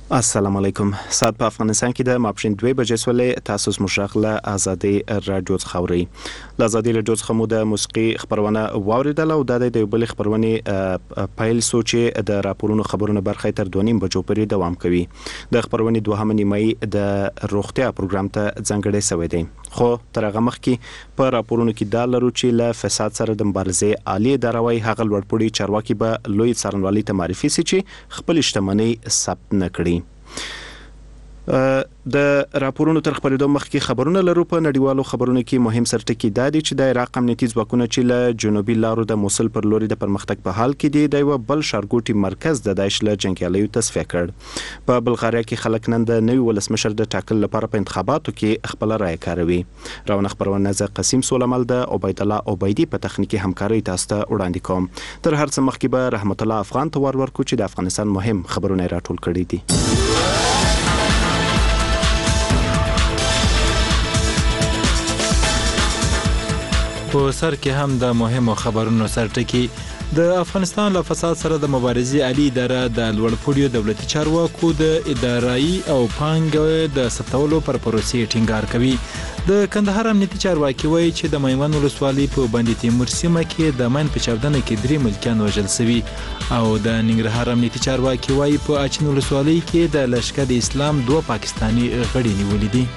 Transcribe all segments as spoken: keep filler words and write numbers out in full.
السلام علیکم. ساعت په افغانستان کې د ماپښین دوه بجې سولې تاسو مشرق له ازادي رادیو څخه خبري. له ازادي رادیو څخه مو د موسیقي خبرونه واوریدل او د دې بل خبرونه پایل سوچ د راپورونو خبرونه برخه تر دوه نیم بجو پورې دوام کوي. د خبرونه دوهمه نیمه د روغتیا پروګرام ته ځانګړی شوی دی. خو تر هغه مخکې په راپورونو کې دا لرو چې له فساد سره د مبارزې عالی دروي هغه لوړپوړي چارواکي به لوی څارنوالي ته معرفي سي چې خپل شتمنۍ ثبت نکړي. د راپورونو تر خبرېدو مخکې خبرونه لرو. په نړیوالو خبرونو کې مهم سرټکی دا دی چې د عراق امنیتي ځواکونه چې له جنوبي لارو د موصل پر لوري د پرمختګ په حال کې دي د یو بل ښارګوټي مرکز د داعش له جنګیالیو تصفیه کړ. په بلغاریا کې خلک نن د نوي ولسمشر د ټاکل لپاره په انتخاباتو کې خپل رائے کاروي. راونه خبرونه ز قسیم سولمل د عبید الله عبیدی په تخنیکی همکاري تاسو ته وړاندې کوم. تر هر څه مخکې به رحمت الله افغان ته ور ورکو چې د افغانستان مهم خبرونه راټول کړي دي. په سر کې هم د مهمو خبرونو سرټکی د افغانستان له فساد سره د مبارزې عالی اداره د لوړپوړو دولتي چارواکو د اداري او پانګې د ثبتولو پر پروسې ټینګار کوي. د کندهار امنیتي چارواکي وایي چې د میوند ولسوالۍ په بندي تیمور سیمه کې د ماین په چاودنه کې درې ملکیان وژل شوي او د ننګرهار امنیتي چارواکي وایي په اچین ولسوالۍ کې د لشکر اسلام دوه پاکستاني غړي نیولي دي.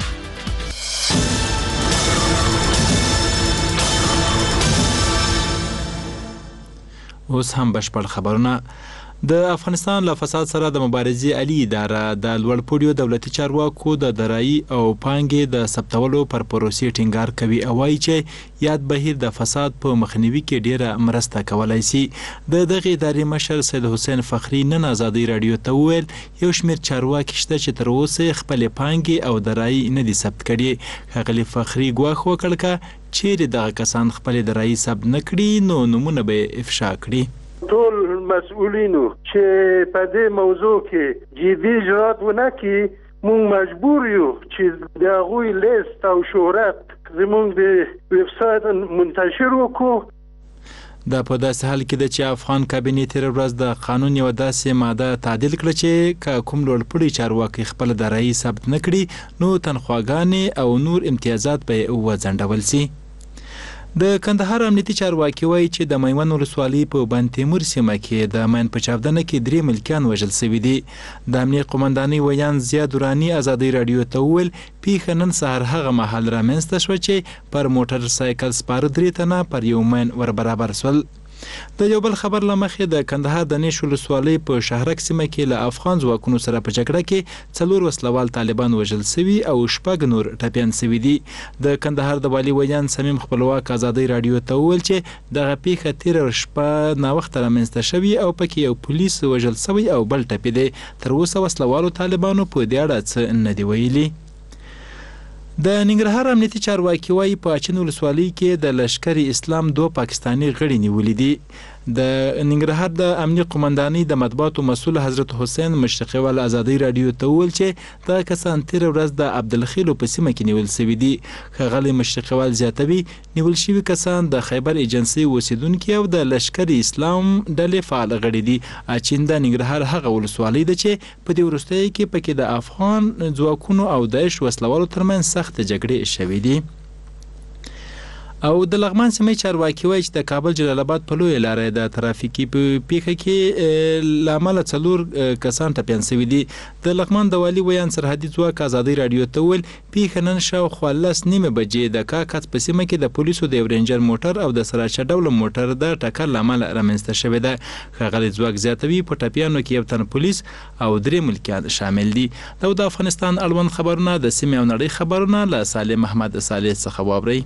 اوس هم بشپړ خبرونه. د افغانستان له فساد سره د مبارزې عالی اداره د لوړپوړو دولتي چارواکو د درایي او پانګې د ثبتولو پر پروسې ټینګار کوي او وايي چې یاد بهیر د فساد په مخنیوي کې ډیره مرسته کولای شي. د دغه ادارې مشر سید حسین فخری نن ازادي رادیو ته وویل یو شمېر چارواکي شته چې تر اوسه خپل پانګې او درایي نه دي ثبت کړي. ښاغلي فخری ګواښ وکړ چې چیرې دغه کسان خپل درایي ثبت نه کړي نو نمونه به افشا کړي. ټول مسؤلینو چې په دې موضوع کې جدي اجرات ونه کړي موږ مجبور یو چې د هغوی لیست او شهرت زموږ د ویب سایت منتشر وکړو. دا په داسې حال کې ده چې افغان کابینې تېره ورځ د قانون یوه داسې ماده تعدیل کړه چې که کوم لوړپوړي چارواکي خپل درایي ثبت نه کړي نو تنخواګانې او نور امتیازات به یې وځنډول شي. د کندهار امنیتي چارواکي وایي چې د میوند ولسوالۍ په بند تیمور سیمه کې د ماین په چاودنه کې درې ملکیان وژل شوي دي. د امنیت قومندانۍ ویان زیا دوراني ازادي رادیو ته وویل پیښه نن سهار هغه مهال رامنځته شوه چې پر موټر سایکل سپاره درې تنه پر یو ماین ور برابر شول. د یو بل خبر له مخې د کندهار د نیش ولسوالۍ په شهرک سیمه کې له افغان ځواکونو سره په جګړه کې څلور وسلوال طالبان وژل شوي او شپږ نور ټپیان شوي دي. د کندهار د والي ویان صمیم خپلواک ازادي رادیو ته وویل چې دغه پیښه تېره شپه ناوخته رامنځته شوې او پکې یو پولیس وژل شوی او بل ټپي دی. تر اوسه وسلوالو طالبانو په دې اړه څه نه دي ویلي. د ننګرهار امنیتي چارواکي وایي په اچین ولسوالۍ کې د لشکر اسلام دوه پاکستاني غړي نیولي دي. د ننګرهار د امنیت قومندانۍ د مطبوعاتو مسؤل حضرت حسین مشرقیوال ازادي رادیو ته وویل چې دا کسان تېره ورځ د عبدالخیلو په سیمه کې نیول شوي دي. ښاغلي مشرقیوال زیاتوي نیول شوي کسان د خیبر ایجنسۍ اوسیدونکي او د لشکر اسلام ډلې فعال غړي دي. اچین د ننګرهار هغه ولسوالۍ ده چې په دې وروستیو کې پکې د افغان ځواکونو او داعش وسلوالو ترمنځ سخت جګړې شوې دي. او د لغمان سیمې چارواکي وایي چې د کابل جلال آباد په لویه لاره د ترافیکي پیښه کې له امله څلور کسان ټپیان شوي دي. د لغمان د والي ویان سرحدي ځواک ازادي رادیو ته وویل پیښه نن شاوخوا لس نیمې بجې د کاکات په سیمه کې د پولیسو د یو رینجر موټر او د سراچه ډوله موټر د ټکر له امله رامنځته شوې ده. ښاغلي ځواک زیاتوي په ټپیانو کې یو تن پولیس او درې ملکیان شامل دي. دا د افغانستان اړوند خبرونه د سیمې او نړۍ خبرونه له صالح محمد صالح څخه واورئ.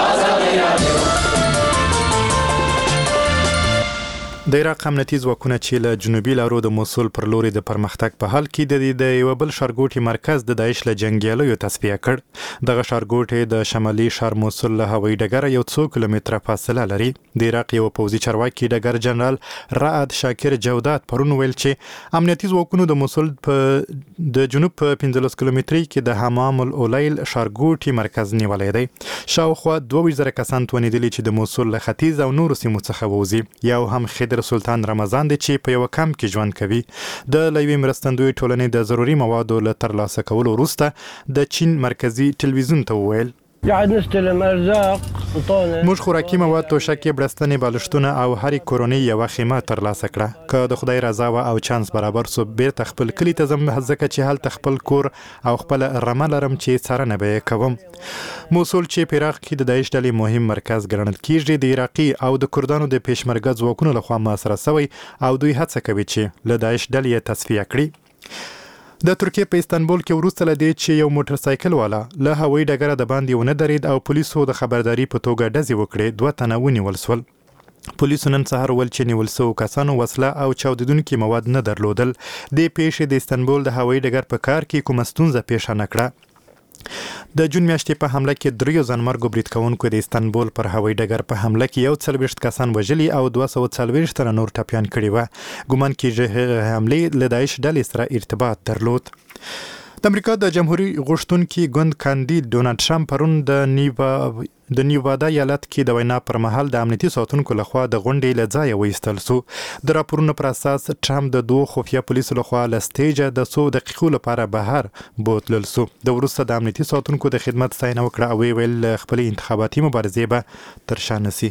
د عراق امنیتي ځواکونه چې له جنوبي لارو د موصل پر لوري د پرمختګ په حال کې د یو بل ښارګوټي مرکز د داعش له جنګیالیو تصفیه کړ. دغه ښارګوټي د شمالي ښار موصل له هوایي ډګره یو څو کیلومتره فاصله لري. د عراق یو پوځي چارواکي ډګر جنرال رعد شاکر جودات پرون ویل چې امنیتي ځواکونو د موصل په د جنوب په پنځلس کیلومتري کې د حمام الاولیل ښارګوټي مرکز نیولی دی. شاوخوا دوه ویشت زره کسان توانېدلي چې د موصل له ختیځ او نورو سیمو څخه ووځي. یو هم خدر نادر سلطان رمضان دی چې په یو کمپ کې ژوند کوي. د لوی مرستندوی ټولنې د ضروري موادو له ترلاسه کولو وروسته د چین مرکزی ټلویزیون ته وویل قاعد نستلم ارزاق موږ خوراکي مواد، توشکې، بړستنې، بالښتونه او هرې کورنۍ یوه خیمه ترلاسه کړه. که د خدای رضا وه او چانس برابر سو بیرته خپل کلي ته ځم، ځکه چې هلته خپل کور او خپل رمه لرم چې څارنه به یې کوم. موصل چې په عراق کې د داعش ډلې مهم مرکز ګڼل کیږي، د عراقي او د کردانو د پیشمرګه ځواکونو لخوا محاصره شوی او دوی هڅه کوي چې له داعش ډلې یې تصفیه کړي. د ترکیې په استانبول کې وروسته له دې چې یو موټر سایکل والا له هوایي ډګره د باندې ونه درېد او پولیسو د خبرداري په توګه ډزې وکړې، دوه تنه ونیول شول. پولیسو نن سهار ویل چې نیول شوو کسانو وسله او چاودیدونکي مواد نه درلودل. دې پیښې د استانبول د هوایي ډګر په کار کې کومه ستونزه پیښه نه کړه. د جون میاشتې په حمله کې دریو ځانمرګو برید کوونکو د استانبول پر هوایي ډګر په حمله کې یو څلوېښت کسان وژلي او دوه سوه څلوېښت تنه نور ټپیان کړي وه. ګومان کېږي هغه حملې له داعش ډلې سره ارتباط درلود. د امریکا د جمهوریت غوښتونکي ګوند کاندید ډونالډ ټرمپ پرون د نیوا د نیوادا ایالت کې د وینا پر مهال د امنیتي ساتونکو لخوا د غونډې له ځایه وایستل شو. د راپورونو پر اساس ټرمپ د دوه خفیه پولیسو لخوا له سټیجه د څو دقیقو لپاره بهر بوتلل شو. د وروسته د امنیتي ساتونکو د خدمت ستاینه وکړه او ویل خپلې انتخاباتي مبارزې به تر شا نشي.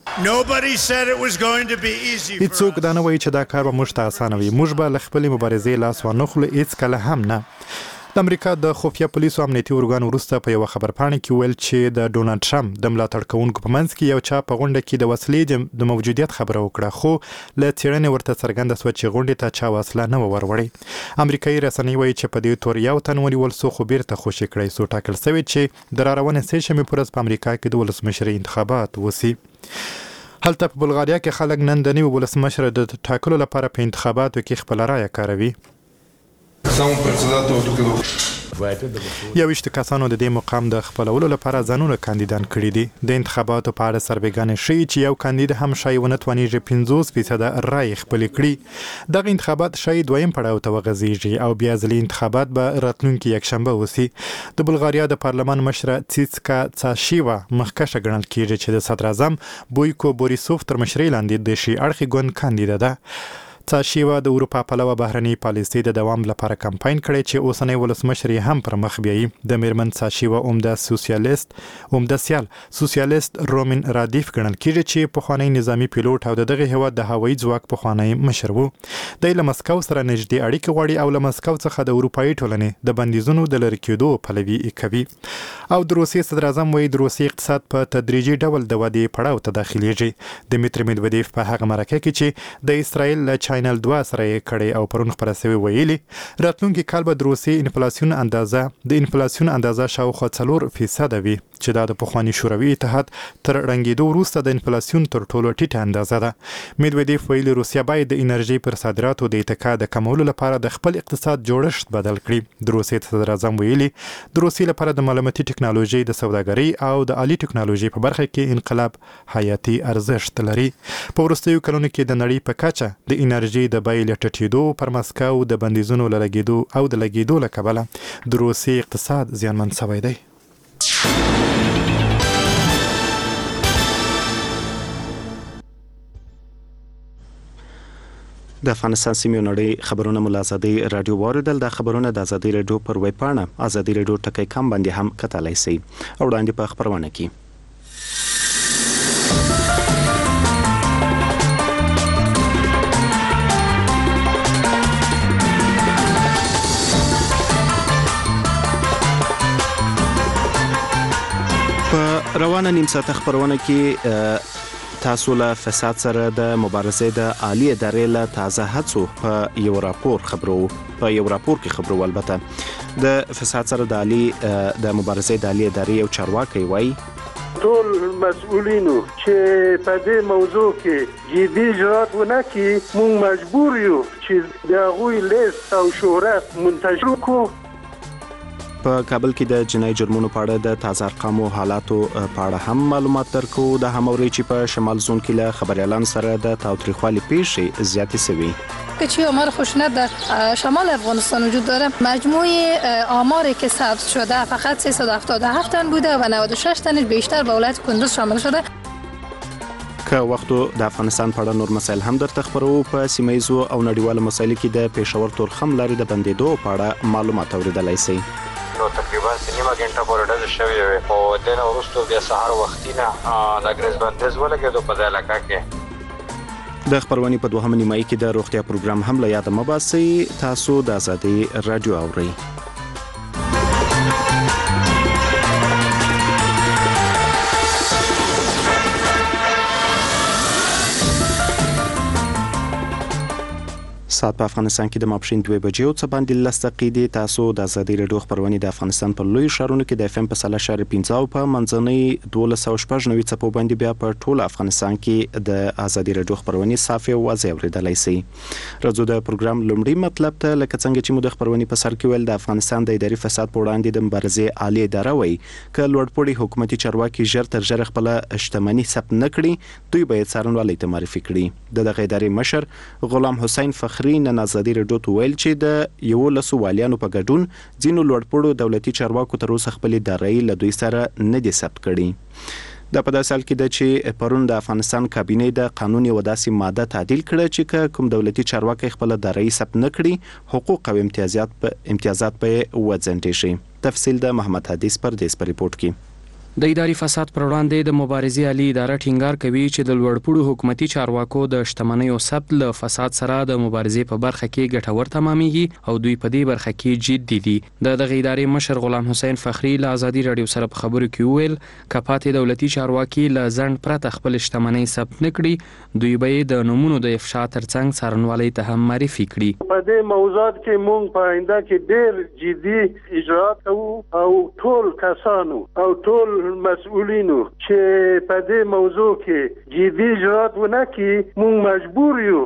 هیڅوک دا نه وایي چې دا کار به موږ ته اسانه وي. موږ به له خپلې مبارزې لاس وانخلو، هېڅکله هم نه. د امریکا د خفیه پولیسو امنیتي ارګان وروسته په یوه خبرپاڼه کې ویل چې د ډونالډ ټرمپ د ملاتړ کوونکو په منځ کې یو چا په غونډه کې د وسلې د موجودیت خبره وکړه، خو له څېړنې ورته څرګنده شوه چې غونډې ته چا وسله نه وه وروړې. امریکایي رسنۍ وایي چې په دې تور یو تن ونیول شو، خو بیرته خوشي کړی شو. ټاکل شوی چې د راروانې سې شنبې په ورځ په امریکا کې د ولسمشرۍ انتخابات وشي. هلته په بلغاریا کې خلک نن د نوي ولسمشر د ټاکلو لپاره په انتخاباتو کې خپله رایه کاروي. یوویشت کسانو د دې مقام د خپلولو لپاره ځانونه کاندیدان کړي دي. د انتخاباتو په اړه سربېګانې ښیي چې یو کاندید هم شاید ونه توانیږي پنځوس فیصده رایې خپلې کړي. دغه انتخابات شاید دویم پړاو ته وغځېږي او بیا ځلې انتخابات به راتلونکي یکشنبه وشي. د بلغاریا د پارلمان مشره څیڅکا څاشیوا مخکشه ګڼل کیږي چې د صدراعظم بویکو بوریسوف تر مشرۍ لاندې د شي اړخي ګوند کاندیده ده. څاشیوا د اروپا پلوه بهرنۍ پالیسۍ د دوام لپاره کمپاین کړی چې اوسنی ولسمشر یې هم پر مخ بیایي. د میرمن څاشیوا عمده سوسیالیست عمده سیال سوسیالیست رومن رادیف ګڼل کیږي چې پخوانی نظامی پیلوټ او د دغه هیواد د هوایي ځواک پخوانی مشر وو. د له مسکو سره نږدې اړیکې غواړي او له مسکو څخه د اروپایي ټولنې د بندیزونو د لرې کېدو پلوي کوي. او د روسیې صدراعظم وایي د روسیې اقتصاد په تدریجي ډول د ودې پړاو ته داخليږي. دمیتری میدودیف په هغه مرکه کې چې د اسرائیل له چینل دوه سره یې کړی او پرون خپره شوی ویلي راتلونکي کال به د روسیې انفلاسیون اندازه د انفلاسیون اندازه شاوخوا څلور فیصده وي، چې دا د پخواني شوروي اتحاد تر ړنګېدو وروسته د انفلاسیون تر ټولو ټیټه اندازه ده. میدودیف ویلي روسیه باید د انرژي پر صادراتو د اتکا د کمولو لپاره د خپل اقتصاد جوړښت بدل کړي. د روسیې صدراعظم ویلي د روسیې لپاره د معلوماتي ټکنالوژي، د سوداګرۍ او د عالي ټکنالوژي په برخه کې انقلاب حیاتي ارزښت لري. په وروستیو کلونو کې د نړۍ په کچه د انرژي د بیې له ټیټېدو پر مسکو د بندیزونو له لګېدو او د لګېدو له کبله د روسیې اقتصاد زیانمن شوی دی. د افغانستان سیمې نړۍ خبرونه مو له ازادي رادیو واوریدل. د خبرونه د ازادي رادیو پر ویب پاڼه ازادي رادیو ټکی کم باندې هم کتلای شئ او وړاندې په خبرونه کې په روانه نیم ساعته خبرونه کې تاسو له فساد سره د مبارزې د عالی ادارې له تازه هڅو په یو راپور خبرو په یو راپور کې خبرو. البته د فساد سره د عالی د مبارزې د عالی ادارې یو چارواکي وایي ټول مسؤلینو چې په دې موضوع کې جدي اجراءات ونه کړي، موږ مجبور یو چې د هغوی لیست او شهرت منتشر کړو. په کابل کې د جنایي جرمونو په اړه د تازه ارقامو حالاتو په اړه هم معلومات درکو. د هموري چې په شمال زون کې له خبريالانو سره د تاوتریخوالي پیښې زیاتې شوي. که آمار خشونت در شمال افغانستان وجود داره، مجموع آماری که ثبت شده فقط سیصد و هفتاد و هفت تن بوده و نود و شش تنش بیشتر به ولایت کندوز شامل شده. که وختو د افغانستان په اړه نور مسایل هم درته خبرو. په سیمایزو او نړیوالو مسایلو کې د پېښور تورخم لارې د بندېدو په اړه معلومات اوریدلای شئ. نو تقریبا نیمه غنټه پورې ډزې شوې وې او د نن وروسته بیا سهار وختي نه د انګریز بندیز ولګېدو په دې علاقه کې. د خبرونې په دوهمه نیمایي کې د روغتیا پروګرام هم له یاده مه باسئ. تاسو د ازادي رادیو اورئ. ساعت په افغانستان کې د ماپښین دوه بجې او څه باندې لس دقیقې دي. تاسو د ازادي رادیو خبرونه د افغانستان په لوی ښارونو کې د اف ام په سلا شهر پنځه او په منځنۍ دولس او شپږ نوي څپو باندې بیا په ټول افغانستان کې د ازادي رادیو خبرونه صافي او واضح اوریدلای شئ. راځو د پروګرام لومړی مطلب ته لکه څنګه چې مو د خبرونه په سر کې ویل د افغانستان د اداري فساد په وړاندې د مبارزې عالی اداره وایي ک لوړپوړي حکومتي چارواکي ژر تر ژره خپل شتمنۍ ثبت نکړي دوی باید څارنوالۍ ته معرفي کړي. د دغه ادارې مشر غلام حسین فخری نن ازادي رادیو ته ویل چې د یو لسو والیانو په ګډون ځینو لوړپوړو دولتي چارواکو تر اوسه خپل دارایی له دوی سره نه دي ثبت کړي. د په داسې حال کې ده چې پرون د افغانستان کابینه د قانون یو داسې ماده تعدیل کړه چې کوم دولتي چارواکي خپل دارایی ثبت نه کړي حقوق او امتیازات په امتیازات په وځنډي شي. تفصیل د محمد حدیث پردیس په ریپورت کې. د اداري فساد پر وړاندې د مبارزې عالی اداره ټینګار کوي چې د لوړپوړو حکومتي چارواکو د شتمنیو ثبت له فساد سره د مبارزې په برخه کې ګټور تمامېږي او دوی په دې برخه کې جدي دي. د دغه ادارې مشر غلام حسین فخری له ازادي رادیو سره په خبرو کې وویل کپاتې دولتي چارواکي له ځنډ پرته خپل شتمنۍ ثبت نه کړي دوی به د نومونو د افشا ترڅنګ څارنوالۍ ته هم معرفي کړي. په دې موضوعات کې موږ په آینده کې ډېر جدي اجراءات کوو او ټول کسانو او ټول مسؤلینو چې په دې موضوع کې جدي اجراءات ونه کړي موږ مجبور یو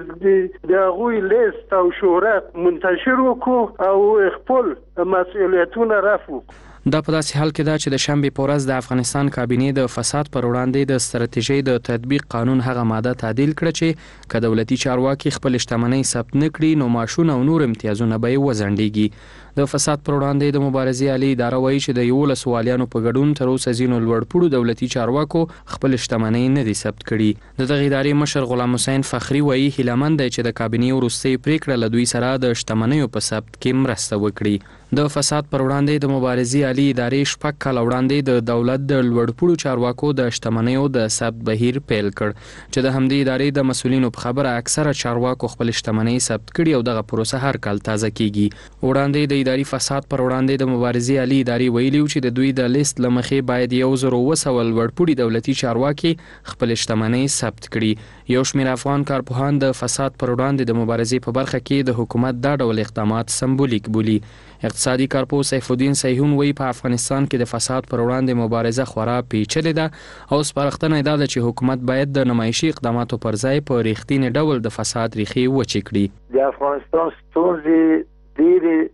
چې د هغوی لیست او شهرت منتشر وکړو او خپل مسؤلیتونه رفع وکړو. دا په داسې حال کې ده چې د شنبې په ورځ د افغانستان کابینې د فساد پر وړاندې د ستراتیژۍ د تطبیق قانون هغه ماده تعدیل کړه چې که دولتي چارواکي خپل شتمنۍ ثبت نه کړي نو معاشونه او نور امتیازونه به یې وځنډېږي. د فساد پر وړاندې د مبارزې عالی اداره وایي چې د یولس والیانو په ګډون تر اوسه ځینو لوړپوړو دولتي چارواکو خپل شتمنۍ نه دي ثبت کړي. د دغه ادارې مشر غلام حسین فخری وایي هیلهمند دی چې د کابینې وروستۍ پریکړه له دوی سره د شتمنیو په ثبت کې مرسته وکړي. د فساد پر وړاندې د مبارزې عالی ادارې شپږ کاله وړاندې د دولت د لوړپوړو چارواکو د شتمنیو د ثبت بهیر پیل کړ چې د همدې ادارې د مسؤلینو په خبره اکثره چارواکو خپل شتمنۍ ثبت کړي او دغه پروسه هر کال تازه کیږي. وړاندې د اداري فساد پر وړاندې د مبارزې عالی ادارې ویلي چې د دوی د لیست له مخې باید یو زر اوه سوه لوړپوړي دولتي چارواکي خپل شتمنۍ ثبت کړي. یو شمېر افغان کارپوهان د فساد پر وړاندې د مبارزې په برخه کې د حکومت دا ډول اقدامات سمبولیک بولي. اقتصادي کارپوه سیف الدین سیحون وایي په افغانستان کې د فساد پر وړاندې مبارزه خورا پیچلې ده او سپارښتنه دا ده چې حکومت باید د نمایشي اقداماتو پر ځای په ریښتیني ډول د فساد ریښې وچې کړي. د افغانستان ستونزې ډېرې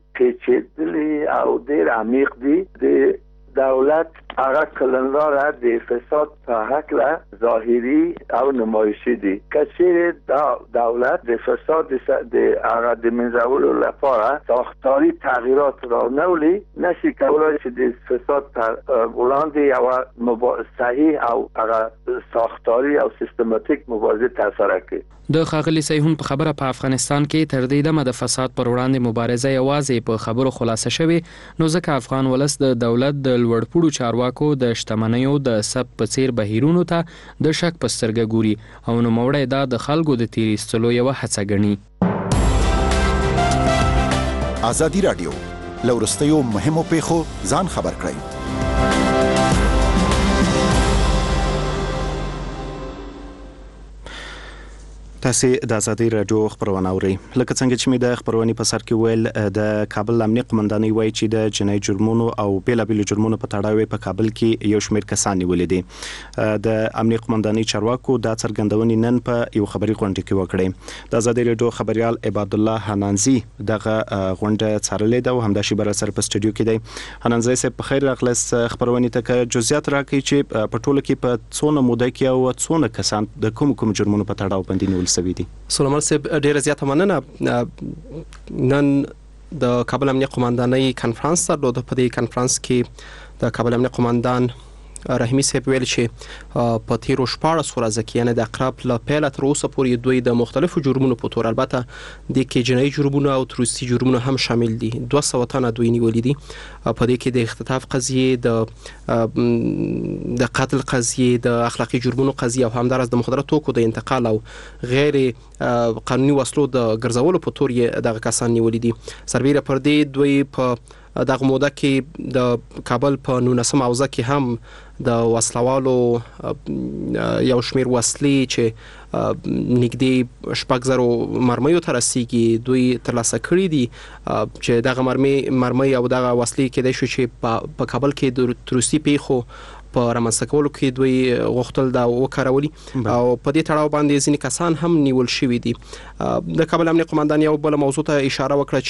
پیچیدلې او ډېر عمیق دي. د دولت هغه کلنلاره د فساد په هکله ظاهري او نمایشي دي. که دا دولت د فساد د هغه د منځولو لپاره ساختاري تغییرات را نولي نشي کولای چې د فساد پر وړاندې یو صحیح او هغه ساختاري او سیستماتیک مبارزه ترسره کړي. د ښاغلي سیحون په خبره په افغانستان کې تر دې دمه د فساد پر وړاندې مبارزه یوازې په خبرو خلاصه شوې نو ځکه افغان ولس د دولت د لوړپوړو چارواکو د شتمنیو د ثبت په څیر بهیرونو ته د شک په سترګه ګوري او نوموړی دا د خلکو د تیر ایستلو یوه هڅه ګڼي. ازادي رادیو له وروستیو مهمو پیښو ځان خبر کړئ. تاسو د ازادي رادیو خبرونه اورئ. لکه څنګه چې مې د خبرونې په سر کې ویل د کابل امنیه قومندانۍ وایي چې د جنایي جرمونو او بیلابېلو جرمونو په تړاو په کابل کې یو شمېر کسان نیولي دي. د امنیه قومندانۍ چارواکو دا څرګندونې نن په یو خبري غونډه کې وکړې. د ازادي رادیو خبريال عباد الله حنانزي دغه غونډه څارلې ده او همدا شی بر سره په سټوډیو کې دی. حنانزي صاحب په خیر راغلاست. خبرونه ته کې جزئیات راکړي چې په ټوله کې په څونه موده کې او څونه کسان د کوم کوم جرمونو په تړاو باندې نیول شوي دي. سلام صاحب ډیره زیاته مننه. نن د کابل امنیه قومندانۍ کانفرنس درلود. په دې کانفرنس کې د کابل امنیه قومندان رحیمي صاحب ویل چې په تیرو شپاړس ورځو کې یعنې د اقرب له پیله تر اوسه پورې دوی د مختلفو جرمونو په تور، البته د کې جنایي جرمونه او تروریستي جرمونه هم شامل دي، دوه سوه تنه دوی نیولي دي. په دې کې د اختطاف قضیې، د د قتل قضیې، د اخلاقي جرمونو قضیې او همدارس د مخدره توکو د انتقال او غیر قانوني وسلو د ګرځولو په تور یې دغه کسان نیولي دي. سربیره پر دې دوی په دغه موده کې د کابل په نولسمه حوزه کې هم د وسلوالو یو شمیر وسلې چې نږدې شپږ زرو مرمیو ته رسیږي دوی ترلاسه کړي دي، چې دغه مرمۍ مرمۍ او دغه وسلې کېدای شو چې په کابل کې د تروریستي پیښو په رامنځته کولو کې دوی غوښتل دا وکارولي او په دې تړاو باندې ځینې کسان هم نیول شوي دي. د کابل امنیه قومندان یو بل موضوع ته اشاره وکړه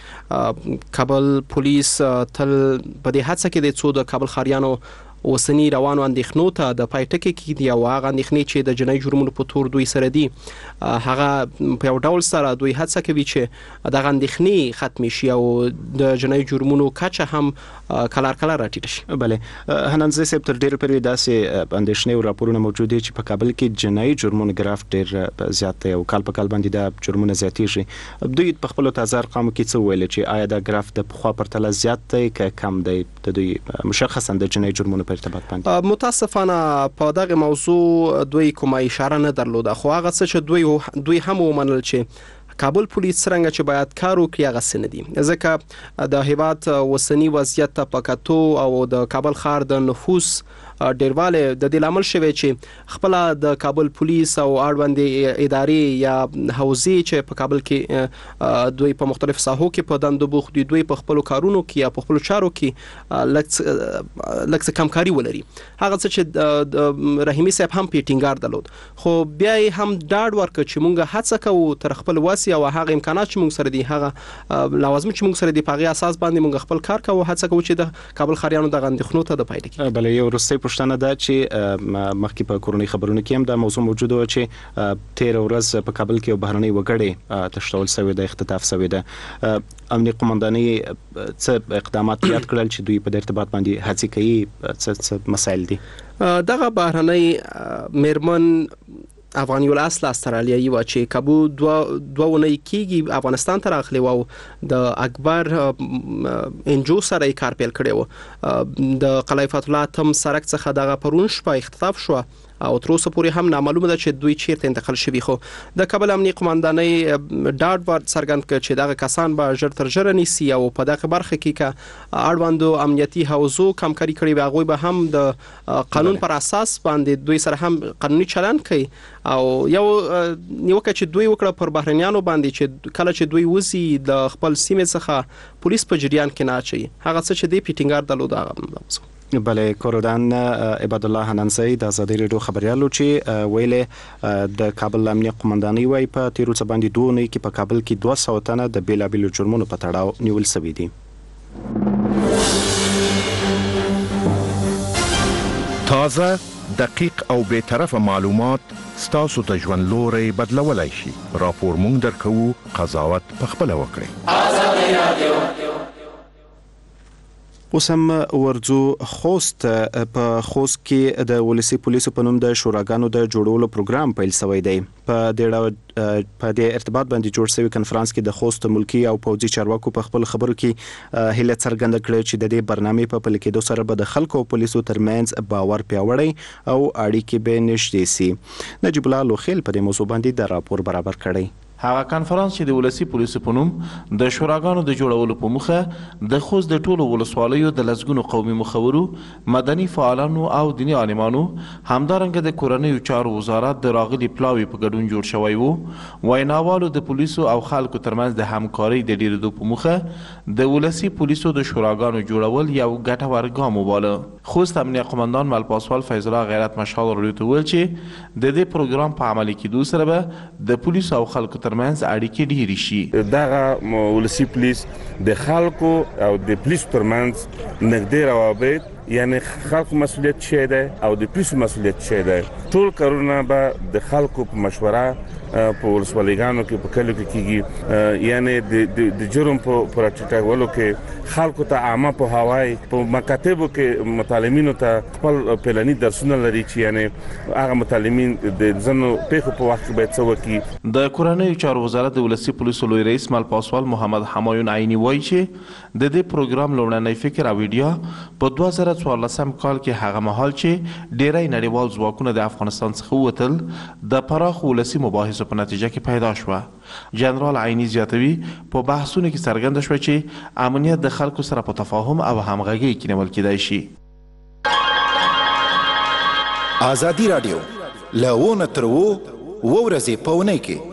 چې کابل پولیس تل په دې هڅه کې دي څو د کابل ښاریانو اوسنی روانو اندېښنو ته د پای ټکی کېږدي او هغه اندېښنې چې د جنایي جرمونو په تور دوی سره دي هغه په یو ډول سره دوی هڅه کوي چې دغه اندېښنې ختمې شي او د جنایي جرمونو کچه هم کلار کلار راټیټه شي. بله حنان صاحب، تر ډېرو پورې داسې اندېښنې او راپورونه موجود دي چې په کابل کې جنایي جرمونو ګراف ډېر زیات دی او کال په کال باندې دا جرمونه زیاتېږي. دوی په خپلو تازه ارقامو کې څه ویل چې آیا دا ګراف د پخوا پرتله زیات دی که کم دی د دوی مشخصا د جنایي جرمونو متاسفانه په دغه موضوع دوی کومه اشاره نه درلوده، خو هغه څه چې دوی دوی هم ومنل چې کابل پولیس څنګه چې باید کار وکړي هغه څه نه دي، ځکه د هیواد اوسنی وضعیت ته په کتو او د کابل ښار د نفوس ډیرواله د دې لامل شوی چې خپل د کابل پولیس او اړوند ادارې یا حوزې چې په کابل کې دوی په مختلف ساحو کې په دندو بوخت دي، دوی په خپل کارونو کې یا په خپل چارو کې لکه کمکاري ولري. هغه څه چې د رحیمي صاحب هم پیټینګار درلود، خو بیا هم ډاډ ورکړ چې مونږ هڅه کوو تر خپل واسي او هغه امکانات چې مونږ سره دي، هغه لوازم چې مونږ سره دي، په هغه اساس باندې مونږ خپل کار کوو، هڅه کوو چې د کابل ښاریانو د غندښنو ته د پایله کې. بل یو وروستۍ پوښتنه ده چې مخکې په کورونی خبرونه کې هم دا موضوع موجود و چې تیر ورځ په کابل کې یو بهرنۍ وګړی تشتول شوی د اختطاف شوی ده. امنیه قومندانۍ څه اقدامات یاد کړل چې دوی په دې ارتباط باندې هڅې کوي؟ څه مسایل دي؟ دغه بهرنۍ میرمن افغاني الاصل استرالیایي و چې کابو دوه دوه ونې کېږي افغانستان ته راغلی و او د اکبر انجو سره کار پیل کړی و. د قلعه فتح الله تم سرک څخه دغه پرون شپه اختطاف شو او تر اوسه پورې هم نامعلومه ده چې دوی چیرته انتقال شوي، خو د کابل امنیه قومندانۍ ډاډ ور څرګند کړ چې دغه کسان به ژر تر ژره نیسي او په دغه برخه کې که اړوندو امنیتي حوزو همکاري کړې وي هغوی به هم د قانون پر اساس باندې دوی سره هم قانوني چلند کوي او یو نیوکه چې دوی وکړه پر بهرنیانو باندې چې کله چې دوی وځي د خپل سیمې څخه پولیس په جریان کې نه اچي، هغه څه چې دی پیټینګار درلود هغه. بله کوردان عباد الله حنانزی د ازادي راډیو خبريالو چې ویلې د کابل امنیه قومندانۍ وای په تیرو څه باندې دوه نه کې په کابل کې دوه سوه تنه د بیلابیلو جرمونو په تړاو نیول شوي دي. تازه دقیق او به طرفه معلومات ستاسو د ژوند لوري بدلولای شي. راپور مونږ درکو، قضاوت په خپل وکړئ. ازادي راډیو. اوس هم ورځو خوست. په خوست کې د ولسی پولیسو په نوم د شوراګانو د جوړولو پروګرام پیل شوی دی. په دې په دې ارتباط باندې جوړ شوی کنفرانس کې د خوست ملکی او پوځي چارواکو په خپل خبرو کې هیله څرګنده کړې چې د دې برنامې په پلي کېدو سره به د خلکو او پولیسو ترمنځ باور پیاوړی او اړیکې به نږدې شي. نجیب الله لوخیل په دې موضوع باندې د راپور برابر کړی. هغه کانفرنس چې د ولسی پولیسو په نوم د شوراګانو د جوړولو په موخه د خوست د ټولو ولسوالیو د لسګونو قومي مخورو، مدني فعالانو او دیني عالمانو همدارنګه د کورنیو چارو وزارت د راغلي پلاوي په ګډون جوړ شوی وو. ویناوالو د پولیسو او خلکو ترمنځ د همکارۍ د ډیرېدو په موخه د ولسی پولیسو د شوراګانو جوړول یو ګټور ګام وباله. خوست امنیه قومندان ملپاسوال فیض الله غیرت مشال راډیو ته ویل چې د دې پروګرام په عملي کېدو سره به د پولیسو او خلکو ترمنځ اړیکې ډېرې شي. دغه ولسی پولیس د خلکو او د پولیسو ترمنځ نږدې روابط یعنی خلکو مسولیت چي دی او د پولیسو مسولیت چي دی. ټول کارونه به د خلکو په مشوره په ولسوالیګانو کې په کلیو کې کیږي، یعنی د د جرم په پراټیټولو کې خلکو ته عامه په هوای په مکاتبو کې متعلمینو ته خپل پلاني درسونه لري چې یعنی هغه متعلمین د ځنو پیښو په وخت کې باید څه وکړي. د کورنیو چارو وزارت د ولسی پولیسو لوی رئیس مل پاسوال محمد حمایون عینی وایي چې د دې پروګرام لومړنی فکر او ویډیو په دوه زره څوارلسم کال کې هغه مهال چې ډیری نړیوال ځواکونه د افغانستان څخه ووتل د پراخ ولسی مباحثو په نتیجه کې پیدا شوه. جنرال عینی زیاتوي په بحثونو کې څرګنده شوه چې امنیت د خلکو سره په تفاهم او همغږي کې نیول کېدای شي. ازادي رادیو لونه تر وو ورځې په ونې کې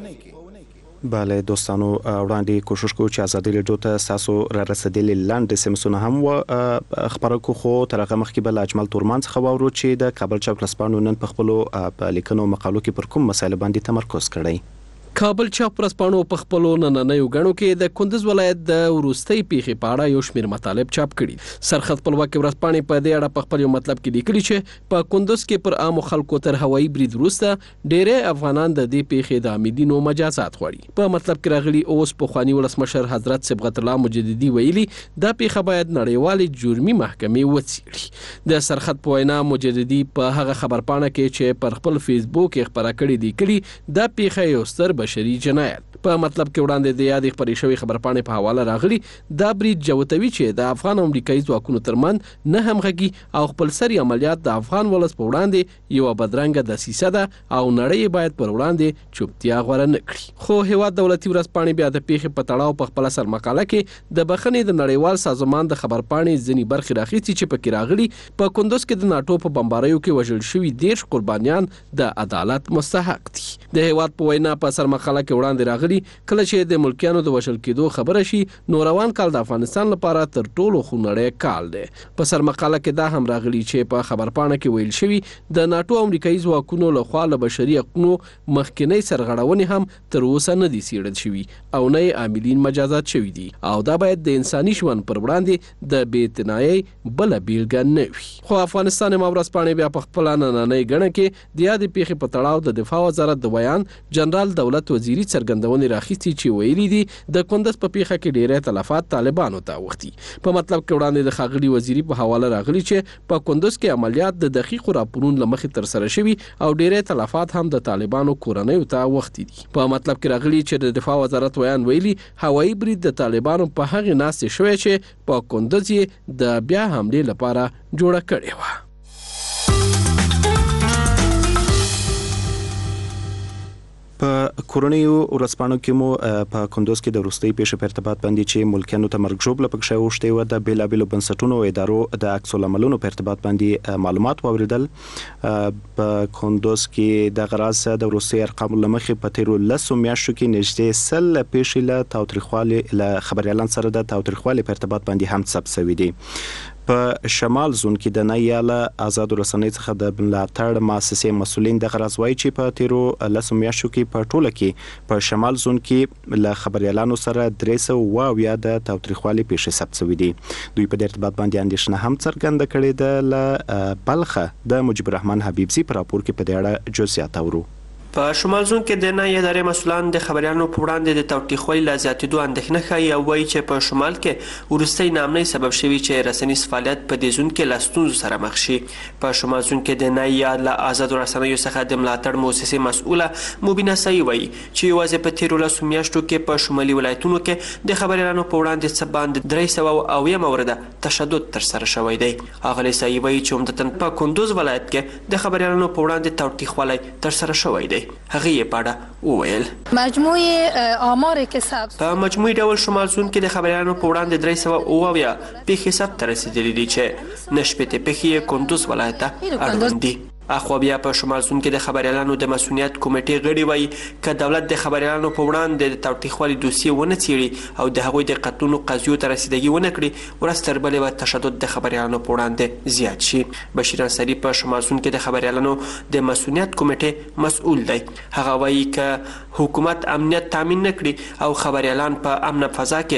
بله دوستانو وړاندې کوشش کوو چې ازادي رادیو ته تاسو را رسیدلې لاندې سمسونه هم و خبره کو خو تر هغه مخکې بل اجمل تورمان څخه واورو چې د کابل چاپ رسپانو نن په خپلو لیکنو مقالو کې پر کوم مسایل باندې تمرکز کړی. کابل چاپ رسپانو په خپلو نننیو غړو کې د کندز ولایت د وروستۍ پیښې په اړه یو شمېر مطالب چاپ کړي. سرحد خپلواکي ورځپاڼې په دې اړه په خپل یو مطلب کې لیکلي چې په کندز کې پر عامو خلکو تر هوایي برید وروسته ډېری افغانان د دې پیښې د عاملینو مجازات غواړي. په مطلب کې راغلي اوس پخواني ولسمشر حضرت صبغت الله مجددي ویلي دا پیښه باید نړیوالې جرمي محکمې وڅیړي. د سرحد په وینا مجددي په هغه خبرپاڼه کې چې پر خپل فیسبوک یې خبره کړې لیکلي دا پیښه یو ستر بشري جنایت. په مطلب کې وړاندې د یادې خبرې شوې خبرپاڼې په حواله راغلي دا برید جوتوي چې د افغان او امریکایي ځواکونو ترمنځ نه همغږي او خپلسري عملیات د افغان ولس په وړاندې یوه بدرنګه دسیسه ده او نړۍ باید پر وړاندې چوپتیا غوره نه کړي. خو هیواد دولتي ورځپاڼې بیا د پیښې په تړاو په خپله سرمقاله کې د بخښنې د نړیوال سازمان د خبرپاڼې ځینې برخې راخیستې چې پکې راغلي په کندوز کې د ناټو په بمباریو کې وژل شوي دېرش قربانیان د عدالت مستحق دي. د هیواد په وینا په سرمقاله کې وړاندې راغلي کله چې د ملکیانو د وژل کېدو خبره شي نو روان کال د افغانستان لپاره تر ټولو خونړی کال دی. په سرمقاله کې دا هم راغلي چې په خبرپاڼه کې ویل شوي د ناټو امریکایي ځواکونو لخوا له بشري حقونو مخکینۍ سرغړونې هم تر اوسه نه دي څېړل شوي او نه یې عاملین مجازات شوي دي او دا باید د انساني ژوند پر وړاندې د بې اعتنایۍ بله بیلګه نه وي. خو افغانستان ما ورځپاڼې بیا په خپله نننۍ ګڼه کې د یادې پیښې په تړاو د دفاع وزارت د بیان جنرال دولت وزیري څرګندونې راخیستي چې ویلي دي د کندز په پیښه کې ډېری تلفات طالبانو ته اوښتي. په مطلب کې وړاندې د ښاغلي وزیري په حواله راغلي چې په کندز کې عملیات د دقیقو راپورونو له مخې ترسره شوي او ډېری تلفات هم د طالبانو کورنیو ته اوښتي دي. په مطلب کې راغلي چې د دفاع وزارت ویان ویلي هوایي برید د طالبانو په هغې ناستې شوی چې په کندز یې د بیا حملې لپاره جوړه کړې وه. په کورنیو ورځپاڼو کې مو په کندوز کې د وروستۍ پیښې په ارتباط باندې چې ملکیانو ته مرګ ژوبله پکښې اوښتې وه د بېلابېلو بنسټونو او ادارو د عکس العملونو په ارتباط باندې معلومات واورېدل. په کندوز کې دغه راز د وروستۍ ارقامو له مخې په تېرو لسو میاشتو کې نږدې سل پیښې له تاوتریخوالي له خبریالانو سره د تاوتریخوالي په ارتباط باندې هم ثبت شوي دي. په شمال زون کې د نیاله آزاد رسنۍ څخه د ملاتړ مؤسسې مسولین د غرض وایي چې په تیرو لسو میاشتو کې په ټوله کې په شمال زون کې له خبريالانو سره درې سوه اویا د تاوتریخوالي پیښې ثبت شوې دي. دوی په دې ارتباط باندې اندېښنه هم څرګنده کړې ده. له بلخه د مجيب الرحمن حبیبزي په راپور کې په دې اړه جزئیات اورو. په شمال زون کې د نه ادارې مسولان د خبريالانو په وړاندې د تاوتریخوالي لا زیاتېدو اندېښنه ښیي او وایي چې په شمال کې وروستۍ ناامنۍ سبب شوي چې رسنیز فعالیت په دې زون کې له ستونزو سره مخ شي. په شمال زون کې د نه یا له آزادو رسنیو څخه د ملاتړ مؤسسې مسؤله مبینه سعی وایي چې یوازې په تېرو لسو میاشتو کې په شمالي ولایتونو کې د خبريالانو په وړاندې څه باندې درې سوه اویا مورده تشدد ترسره شوی دی. اغلې سعی وایي چې عمدتاً په کندوز ولایت کې د خبريالانو په وړاندې تاوتریخوالی ترسره شوی دی. هغه یې په اړه وویل مجموعي آماری که ثبت په مجموعي ډول شمال زون کې د خبريالانو په وړاندې درې سوه اوه اویا پیښې ثبت ته رسېدلي دي چې نه شپېته پیښې یې کندوز ولایت ته اړوند دي. اخوا بیا په شمال زون کې د خبريالانو د مسؤلیت کمیټې غړي وایي که دولت د خبريالانو په وړاندې د تاوتریخوالي دوسیې ونه څېړي او د هغوی د قتلونو قضیو ته رسیدګي ونه کړي ورځ تر بلې به تشدد د خبريالانو په وړاندې زیات شي. بشیر انصاري په شمال زون کې د خبريالانو د مسؤلیت کمیټې مسؤل دی. هغه وایي که حکومت امنیت تامین نه کړي او خبريالان په امنه فضا کې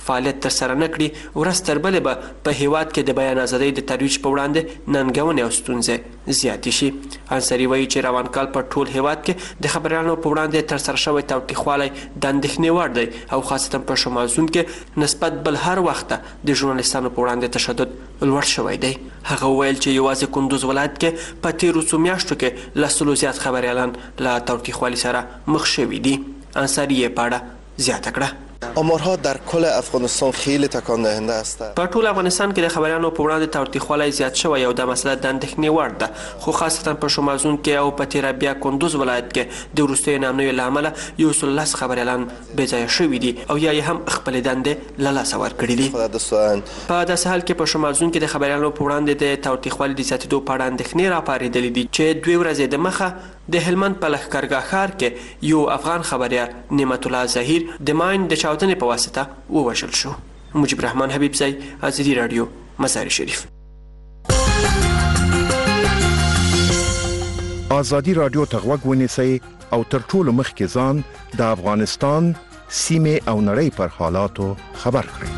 فعالیت ترسره نه کړي ورځ تر بلې به په هیواد کې د بیان ازادۍ د ترویج په وړاندې ننګونې او ستونزې زیاتې شي. انصاري وایي چې روان کال په ټول هیواد کې د خبریالانو په وړاندې ترسره شوی تاوتریخوالی د اندېښنې وړ دی او خاصتا په شمالزون کې نسبت بل هر وخت د ژورنالیستانو په وړاندې تشدد لوړ شوی دی. هغه وویل چې یوازې کندوز ولایت کې په تیرو څو میاشتو کې له سلو زیات خبریالان له تاوتریخوالي سره مخ شوي دي. انصاري یې په اړه زیاته کړه. آمارها در کل افغانستان خیلی تکان دهنده است. په ټول افغانستان کې د خبریالانو په وړاندې تاوتریخوالی زیات شوی او دا مسله د اندېښنې وړ ده، خو خاصتا په شمالزون کې او په تیره بیا کندوز ولایت کې د وروستیو نامنیو له امله یو سل لس خبریالان بېځایه شوي دي او یا یې هم خپلې دندې له لاسه ورکړي دي. په داسې حال کې په شمالزون کې د خبریالانو په وړاندې د تاوتریخوالي د زیاتېدو په اړه اندېښنې راپارېدلې دي چې دوې ورځې د مخه د هلمند په لښکرګاه ښار کې یو افغان خبریال نعمت الله ظهیر د ماین د چاودنې په واسطه ووژل شو. مجيب رحمان حبیبزی، ازادي رادیو، مزار شریف. ازادي رادیو ته غوږ ونیسئ او تر ټولو مخکې ځان د افغانستان سیمې او نړۍ پر حالاتو خبر کړئ.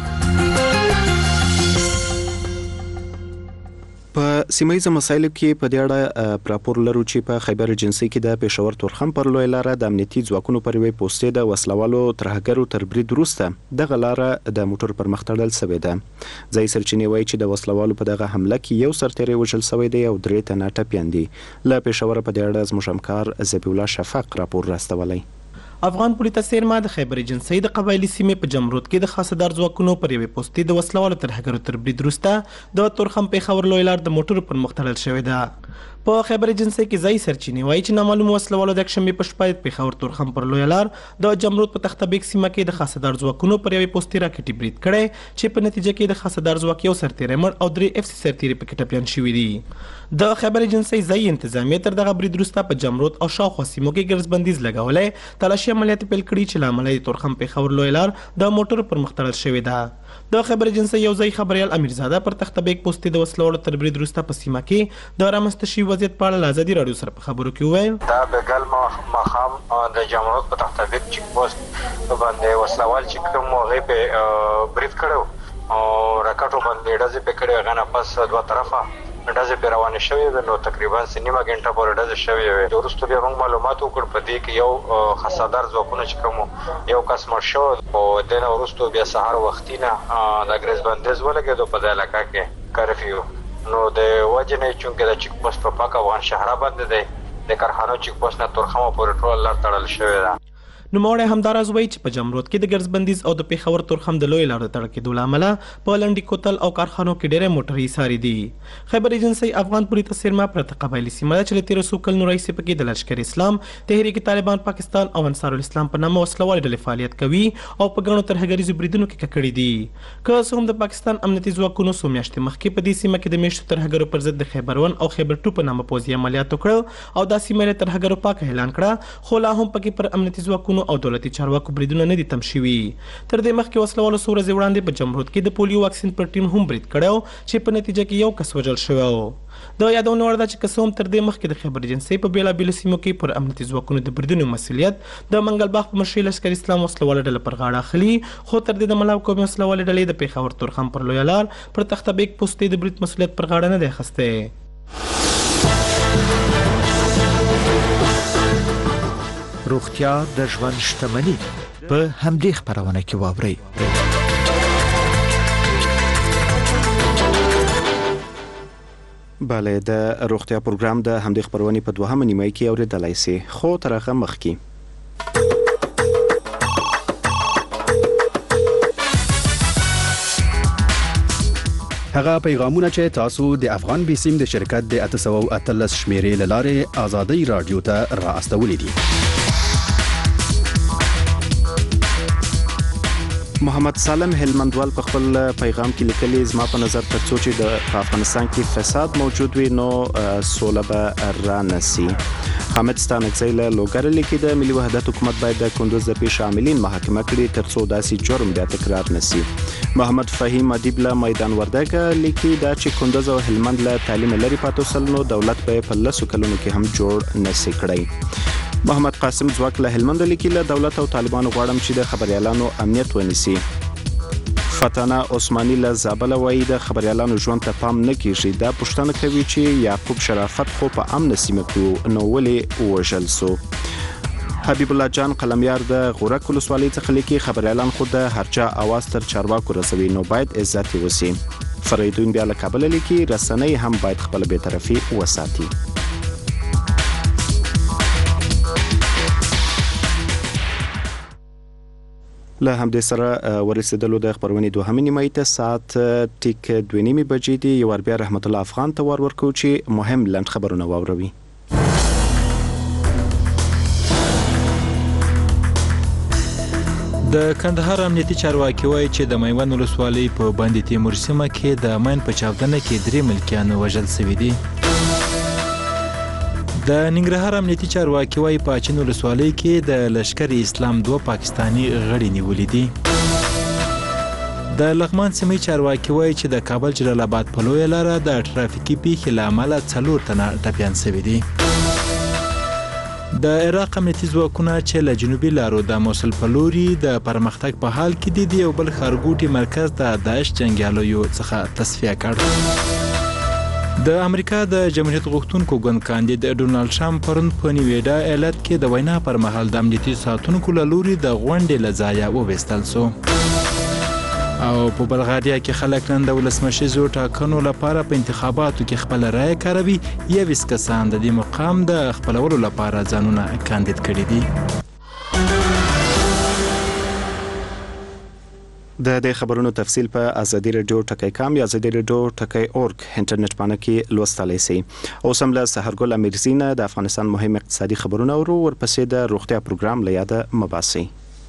په سیمایي مسایلو کې په دې اړه راپور لرو چې په خیبر جنسي کې د پېښور تورخم پر لوی لاره د امنیتي ځواکونو پر وی پوسټې د وسلوالو ترهګرو تر برید وروسته دغه لاره د موټر پر مخ تړل شوې ده. ځای سرچینې وایي چې د وسلوالو په دغه حمله کې یو سرتیری وژل شوی دی او درې تنه ټپیان دي. له پېښور په دې اړه زموږ همکار ذبیح الله شفق راپور راستولی. افغان پولیس سیرما د خیبر جنسي د قبایلی سیمې په جمرود کې د خاصدار ځواکونو پر یوې پوسټې د وسلوالو ترهګرو تر برید وروسته د تورخم پېښور لوی لار د موټرو پر مخ تړل شوې ده. په خیبر جنسي کې ځای سرچینې وایي چې نامعلوم وسلوالو د یکشنبې په شپه پېښور تورخم پر لوی لار د جمرود په تخته بیگ سیمه کې د خاصدار ځواکونو پر یوې پوسټې راکټي برید کړی چې په نتیجه کې د خاصدار ځواک یو سرتیری مړ او درې اف سي سرتیري پکې ټپیان شوي دي. د خیبر جنسي ځای انتظامیه تر دغه برید وروسته په جمرود او شاوخوا سیمو کې ګرځبندیز لګولی تلاشي عملیات پیل کړي چې له امله د تورخم پېښور لوی لار د موټرو پر مخ تړل شوې ده. د خیبر جنسي یو ځای خبریال امیرزاده پر تخته بیگ پوسټې د وسلوالو تر برید وروسته په سیمه کې د رامنځته شوي وضعیت په اړه له ازادي راډیو سره په خبرو کې وویل دا بګل ماښام د جمرود په تخته بیگ چیک پوسټ باندې وسلوال چې کوم هغې پې برید کړی او راکټو باندې ډزې پې کړې هغه نه پس دوه طرفه ډزې پې روانې شوې وې نو تقریبا نیمه ګنټه پورې ډزې شوې وې. وروسته بیا موږ معلومات وکړ په دې کې یو خاصدار ځواکونه چې کوم یو کس مړ شوی او دې نه وروسته بیا سهار وختي نه د ګریز بندیز ولګېدو په دې علاقه کې کرفیو نو د وجې نه چونکې د چیک پوسټ په پاک افغان شهره باندې دی د کارخانو چیک پوسټ نه تورخمه پورې ټوله لار تړل شوې ده. نوموړی همداراز وایي چې په جمرود کې د ګرځبندیز او د پېښور تورخم د لوی لارې تړل کېدو له امله په لنډي کوتل او کارخانو کې ډېرې موټرې ایسارې دي. خیبر ایجنسۍ افغان پولیس سیرما پرته قبایلي سیمه ده چې له تېرو څو کلونو راهیسې پکې د لشکر اسلام، تحریک طالبان پاکستان او انصار الاسلام په نامه وسلوالې ډلې فعالیت کوي او په ګڼو ترهګریزو بریدونو کې ککړې دي. که څه هم د پاکستان امنیتي ځواکونو څو میاشتې مخکې په دې سیمه کې د میشتو ترهګرو پر ضد د خیبر ون او خیبر ټو په نامه پوځي عملیات وکړل او دا سیمه له ترهګرو پاکه اعلان کړه، خو لا هم پکې پر امنیتي ځواکونو او دولتي چارواکو بریدونه نه دي تم شوي. تر دې مخکې وسلوالو څو ورځې وړاندې په جمرود کې د پولیو واکسین پر ټیم هم برید کړی چې په نتیجه کې یو کس وژل شوی و. د یادونې وړ ده چې که څه هم تر دې مخکې د خیبر ایجنسۍ په بېلابېلو سیمو کې پر امنیتي ځواکونو د بریدونو مسؤلیت د منګل باغ په مشرۍ لشکر اسلام وسلواله ډله پر غاړه اخلي، خو تر دې د ملاو قومي وسلوالې ډلې د پېښور تورخم پر لویه لار پر تخته بیگ پوستې د برید مسؤلیت پر غاړه نه دی اخیستی. روغتیا د ژوند شتمني په همدې خپرونه کې واورئ. بله، د روغتیا پروګرام د همدې خپرونې په دوهمه نیمه کې اورېدلی سي، خو تر هغه مخکې هغه پیغامونه چې تاسو د افغان بیسیم د شرکت د اته سوه او اتلس شمیرې له لارې ازادي رادیو ته را استولي دي. محمد سالم هلمندوال په خپل پیغام کې لیکلي، زما په نظر تر څو چې د افغانستان کې فساد موجود وي نو سوله به را نسی. حامد ستانکزی له لوګر لیکي د ملي وحدت حکومت باید د کندوز د پیښ عاملین محاکمه کړي تر څو داسې جرم بیا تکرار نسی. محمد فهیم ادیب له میدان وردګ لیکي دا چې کندوز او هلمند له تعلیم لري پاتو سل نو دولت به په لسو کلونو کې هم جوړ نسی کړی. محمد قاسم ځواک له هلمند لیکي له دولت او طالبانو غواړم چې د خبريالانو امنیت ونیسي. فتانه عثماني له زابله وایي د خبريالانو ژوند ته پام نه کیږي دا پوښتنه کوي چې یعقوب شرافت خو په امن سیمه کې نو ولې وژل سو. حبیب الله جان قلمیار د غورک ولسوالۍ څخه لیکي خبريالان خو د هرچا اواز تر چارواکو رسوي نو باید عزت وسی. فریدون بیا له کابل لیکي رسنۍ هم باید خپل بی‌طرفي وساتي. له همدې سره ورسېدلو د خبرونې دوهمې نیمایي ته ساعت ټیک دوه نیمې بجې دي. یو بیا رحمت الله افغان ته ور ورکو چې مهم لنډ خبرونه واوروي. د کندهار امنیتي چارواکي وایي چې د میوند ولسوالۍ په بند تیمور سیمه کې د ماین په چاودنه کې درې ملکیان وژل شوي دي. د ننګرهار امنیتي چارواکي وایي په اچین ولسوالۍ کې د لشکر اسلام دوه پاکستاني غړي نیولي دي. د لغمان سیمې چارواکي وایي چې د کابل جلال آباد په لویه لاره د ټرافیکي پیښې له امله څلور تنه ټپیان شوي دي. د عراق امنیتي ځواکونه چې له جنوبي لارو د موصل په لوري د پرمختګ په حال کې دي د یو بل ښارګوټي مرکز د داعش جنګیالیو څخه تصفیه کړ. د امریکا د جمهوریت غوښتونکو ګوند کاندید ډونالد ټرمپ پرون په نیویډا ایالت کې د وینا پر مهال د امنیتي ساتونکو له لوري د غونډې له ځایه وویستل سو. او په بلغاریا کې خلک نن د ولسمشریزو ټاکنو لپاره په انتخاباتو کې خپل رایه کاروي. یویس کسان د دې مقام د خپلولو لپاره ځانونه کاندید کړي دي. د دې خبرونو تفصیل په ازادي رادیو ټکی کام یا ازادي رادیو ټکی اورګ انټرنیټ باندې کې لوستلای شئ. اوس هم له سحرګل امیرزینه د افغانستان مهم اقتصادي خبرونه ورو ورپسې د روغتیا پروګرام له یاده مباسي.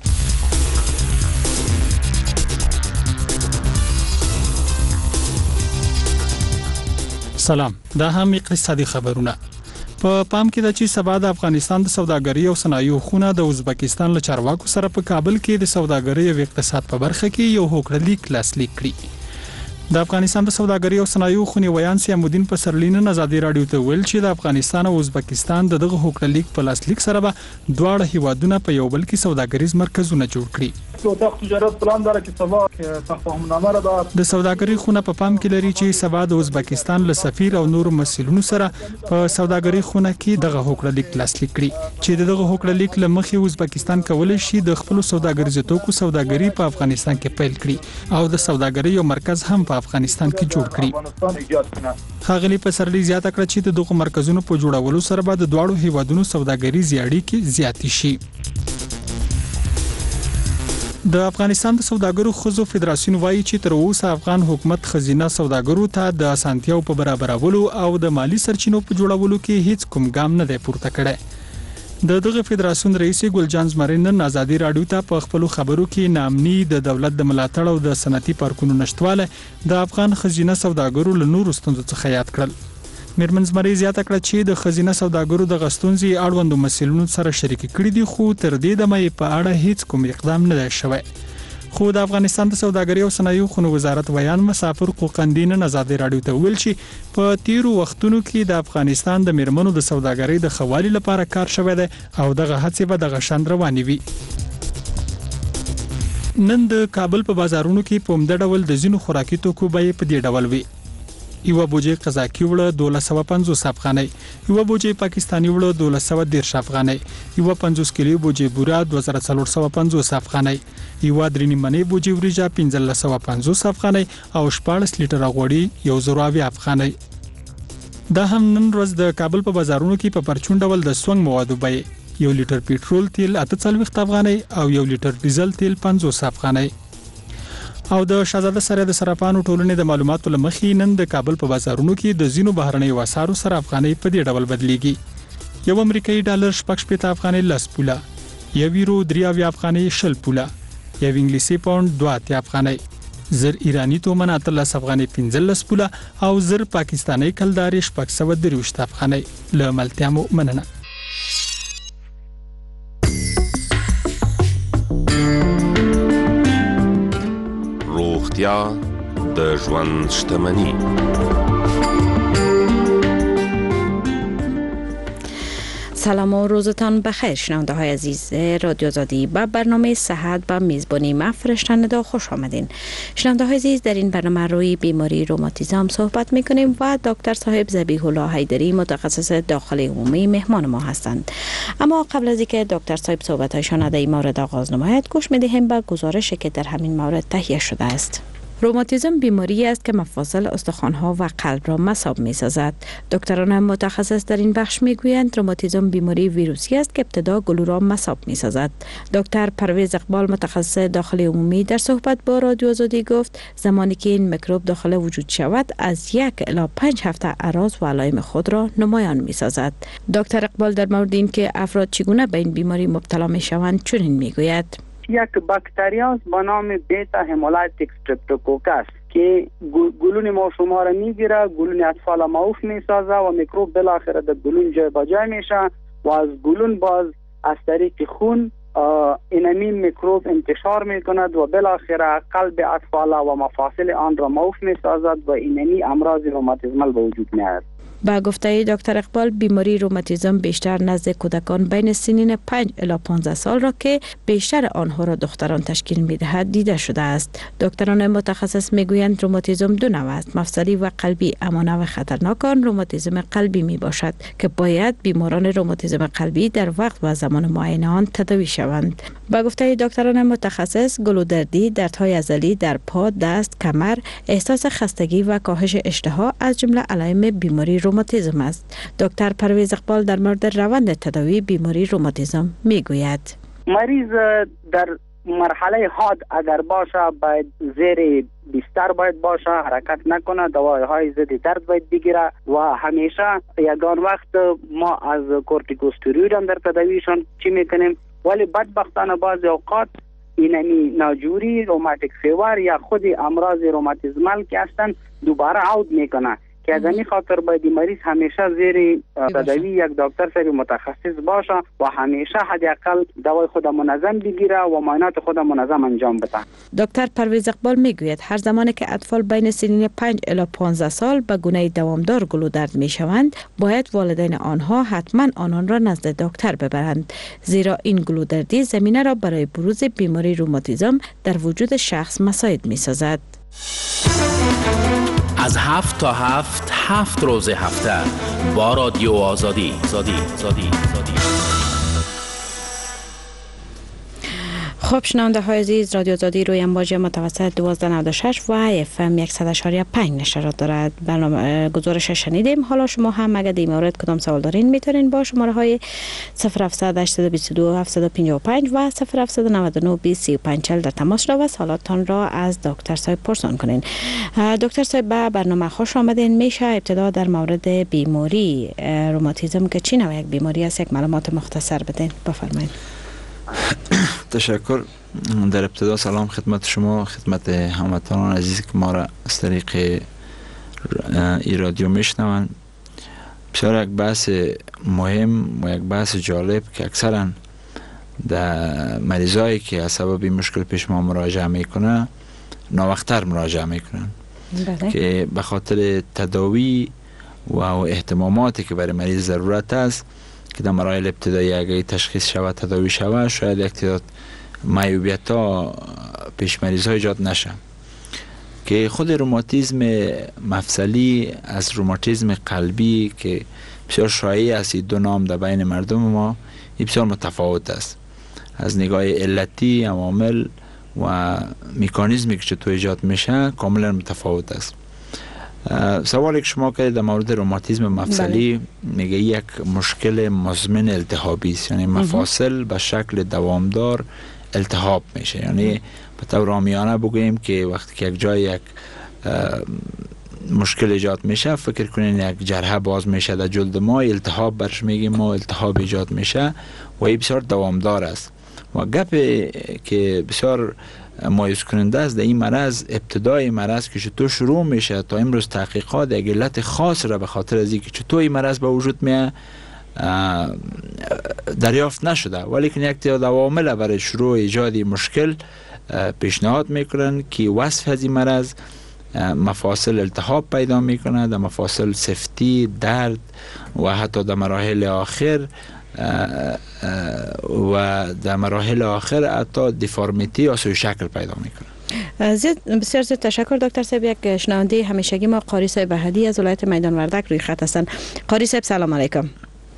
سلام، دا هم اقتصادي خبرونه. په پا پام کې د چې سبا د افغانستان د سوداګرۍ او صنایعو خونه د ازبکستان له چارواکو سره په کابل کې د سوداګرۍ او اقتصاد په برخه کې یو هوکړلیک لاسلیک کړي. د افغانستان د سوداګرۍ او صنایعو خونې ویان سیامودین په سرلینن ازادي رادیو ته ویل چې د افغانستان او ازبکستان دغه هوکړلیک په لاسلیک سره به دواړه هیوادونه په یو بل کې سوداګریز مرکزونه جوړ کړي. د تجارت پلان دره کې سبا تفاهمنامه را ده. د سوداګرۍ خونه په پام کې لري چې سبا د ازبکستان له سفیر او نور مسؤلینو سره په سوداګرۍ خونه کې دغه هوکړلیک لاسلیک کړي چې دغه هوکړلیک له مخې ازبکستان کولای شي د خپل سوداګریزو توکو سوداګري په افغانستان کې پیل کړي او د سوداګرۍ یو مرکز هم په افغانستان کې جوړ کړي. ښاغلي پسرلی زیاته کړه چې دغه مرکزونو په جوړولو سره به د دواړو هیوادونو سوداګریزې اړیکې زیاتې شي. د افغانستان د سوداګرو خزو فدراسیون وایي چې تر اوسه افغان حکومت خزینه سوداګرو ته د اسانتیاو په برابرولو او د مالی سرچینو په جوړولو کې هیڅ کوم ګام نه دی پورته کړی. د دغه فدراسیون رئیس ګلجان زمرین نن ازادي رادیو ته په خپل خبرو کې نامني د دولت د ملاتړ او د صنعتي پارکونو نشټواله د افغان خزینه سوداګرو له نورو ستونزو څخه یاد کړل. میرمن زمری زیاته کړه چې د خزینه سوداګرو د غستونځي اړوندو مسلونو سره شریک کړي دي خو تر دې دمه په اړه هیڅ کوم اقدام نه دی شوی. خو د افغانستان د سوداګرۍ او صنایعو خونو وزارت ویان مسافر قوقندین ازادي رادیو ته ویل چې په تیرو وختونو کې د افغانستان د میرمنو د سوداګرۍ د خوالي لپاره کار شوی دی او دغه هڅې به دغه شان روانې وي. نن د کابل په بازارونو کې په عمده ډول د ځینو خوراکي توکو بیې په دې ډول وي. یو بوجي قزاقي وړه دوه سوه پنځوس افغانۍ، یو بوجي پاکستاني وړه دوه سوه دېرش افغانۍ، یو پنځوس کیلو بوجي بوره دوه زره څلور سوه پنځوس افغانۍ، یو درې نیمه بوجي وریجه پنځه سوه پنځوس افغانۍ او شپاړس لیټره غوړي یو زره افغانۍ. دا هم نن ورځ د کابل په بازارونو کې په پرچون ډول د سونګ موادو بیې یو لیټر پېټرول تیل اته څلوېښت افغانۍ او یو لیټر ډیزل تیل پنځوس افغانۍ. او د شاهزاده سره د صرافانو ټولنې د معلوماتو لمخې نن د کابل په بازارونو کې د زینو بهرنیو اسعارو سره افغانۍ په دې ډول بدلیږي. یو امریکایي ډالر شپږ شپېته افغانۍ لس پوله، یو یورو درې اویا افغانۍ شل پوله، یو انګلیسي پاوند دوه اتیا افغانۍ، زر ایرانی تومن اتلس افغانۍ پنځلس پوله او زر پاکستاني کلدارې شپږ سوه درویشت افغانۍ. له ملتیا مو مننه. روغتیا د ژوند شتمني. سلام و روزتان بخیر شنونده های عزیز رادیو آزادی. با برنامه صحت با میزبانی من فرشته ندا خوش آمدین. شنونده های عزیز، در این برنامه روی بیماری روماتیسم صحبت میکنیم و دکتر صاحب ذبیح الله حیدری متخصص داخل عمومی مهمان ما هستند. اما قبل از اینکه دکتر صاحب صحبت‌هایشان در این مورد آغاز نماید، گوش میدهیم به گزارشی که در همین مورد تهیه شده است. روماتیسم بیماری است که مفاصل استخوان‌ها و قلب را مصاب می‌سازد. دکتران متخصص در این بخش می‌گویند روماتیسم بیماری ویروسی است که ابتدا گلو را مصاب می‌سازد. دکتر پرویز اقبال متخصص داخل عمومی در صحبت با رادیو آزادی گفت زمانی که این میکروب داخل وجود شود از یک الی پنج هفته اعراض و علائم خود را نمایان می‌سازد. دکتر اقبال در مورد این که افراد چگونه به این بیماری مبتلا می‌شوند چنین می‌گوید: یک باکتریاست به نام بیتا همولایتیک استرپتوکوکس که گلون ما شما را میگیره، گلون اطفال معوف میسازه و میکروب بالاخره در گلون جای با جای میشه و از گلون باز از طریق خون اینمی میکروب انتشار میکند و بالاخره قلب اطفال و مفاصل آن را معوف میسازد و اینمی امراض روماتیسمال به وجود میاد. با گفته دکتر اقبال بیماری روماتیسم بیشتر نزد کودکان بین سنین پنج الی پانزده سال را که بیشتر آنها را دختران تشکیل می‌دهد دیده شده است. دکتران متخصص میگویند روماتیسم دو نوع است، مفصلی و قلبی، اما نوع خطرناک آن روماتیسم قلبی میباشد که باید بیماران روماتیسم قلبی در وقت و زمان معین آن تداوی شوند. با گفته دکتران متخصص گلودردی، دردهای عضلی در پا، دست، کمر، احساس خستگی و کاهش اشتها از جمله علائم بیماری روماتیسم است. دکتر پرویز اقبال در مورد روند تداوی بیماری روماتیسم میگوید: مریض در مرحله حاد اگر باشه باید زیر بستر باید باشه، حرکت نکنه، دواهای ضد درد باید بگیره و همیشه یگان وقت ما از کورتیکوستروئید هم در تداویشان چی میکنیم، ولی بدبختانه بعضی اوقات اینمی ناجوری، روماتیک فیور یا خود امراض روماتیسمال که هستن دوباره عود میکنه که از این خاطر باید مریض همیشه زیر تداوی یک دکتر صاحب متخصص باشه و همیشه حداقل دوای خود منظم بگیره و معاینات خود منظم انجام بده. دکتر پرویز اقبال میگوید هر زمانی که اطفال بین سنین پنج الی پانزده سال به گونه دوامدار گلودرد میشوند باید والدین آنها حتما آنان را نزد دکتر ببرند، زیرا این گلودردی زمینه را برای بروز بیماری روماتیسم در وجود شخص مساعد میسازد. از هفت تا هفت هفت روز هفته با رادیو آزادی زادی زادی زادی. خب شنونده های عزیز، رادیو آزادی روی امواج متوسط دوازده نود و شش و اف ام صد و پنج نشرات دارد. برنامه گزارش شنیدیم. حالا شما هم اگر در مورد کدام سوال دارین میتونین با شماره های صفر هفتصد هشتصد و بیست و دو هفتصد و پنجاه و پنج و صفر هفتصد و نود و نه بیست سی و پنج چهل در تماس را و سوالاتتان را از دکتر صاحب پرسان کنین. دکتر صاحب به برنامه خوش آمدین. میشه ابتدا در مورد بیماری روماتیسم که چی نوع یک بیماری است یک معلومات مختصر بدین؟ بفرمایید. تشکر. در ابتدا سلام خدمت شما، خدمت هموطنان عزیز که ما را از طریق این رادیو میشنوند. بسیار یک بحث مهم و یک بحث جالب که اکثرا در مریضایی که از سبب مشکل پیش ما مراجعه میکنه ناوقتر مراجعه میکنن که به خاطر تداوی و اهتماماتی که برای مریض ضرورت است که در مراحل ابتدایی اگر تشخیص شود تداوی شود شاید یک تعداد معیوبیت ها پیش مریض ها ایجاد نشه. که خود روماتیسم مفصلی از روماتیسم قلبی که بسیار شایع است، دو نام در بین مردم ما بسیار متفاوت است از نگاه علتی، عوامل و مکانیزمی که چطور ایجاد میشه کاملا متفاوت است. سوالی که شما کردید در مورد روماتیسم مفصلی میگه یک مشکل مزمن التهابی است، یعنی مفاصل به شکل دوامدار التهاب میشه. یعنی به طور عامیانه بگوییم که وقتی که یک جای یک مشکل ایجاد میشه فکر کنین یک جرحه باز میشه در جلد ما، التهاب برش میگیم ما، التهاب ایجاد میشه و این بسیار دوامدار است. و گپ که بسیار مایوس کننده است در این مرض، ابتدای مرض که چطور شروع میشه تا امروز تحقیقات یک علت خاص را به خاطر از اینکه چطور این مرض به وجود میاد دریافت نشده، ولی که یک تعداد عوامل برای شروع ایجاد مشکل پیشنهاد میکنن که وصف از این مرض مفاصل التهاب پیدا میکنه، در مفاصل سفتی، درد و حتی در مراحل آخر و در مراحل آخر حتی دیفارمیتی یا سوی شکل پیدا میکنه. زیاد بسیار زیاد تشکر دکتر صاحب. یک شنونده همیشگی ما قاری صاحب بهادی از ولایت میدان وردک روی خط هستند. قاری صاحب سلام علیکم.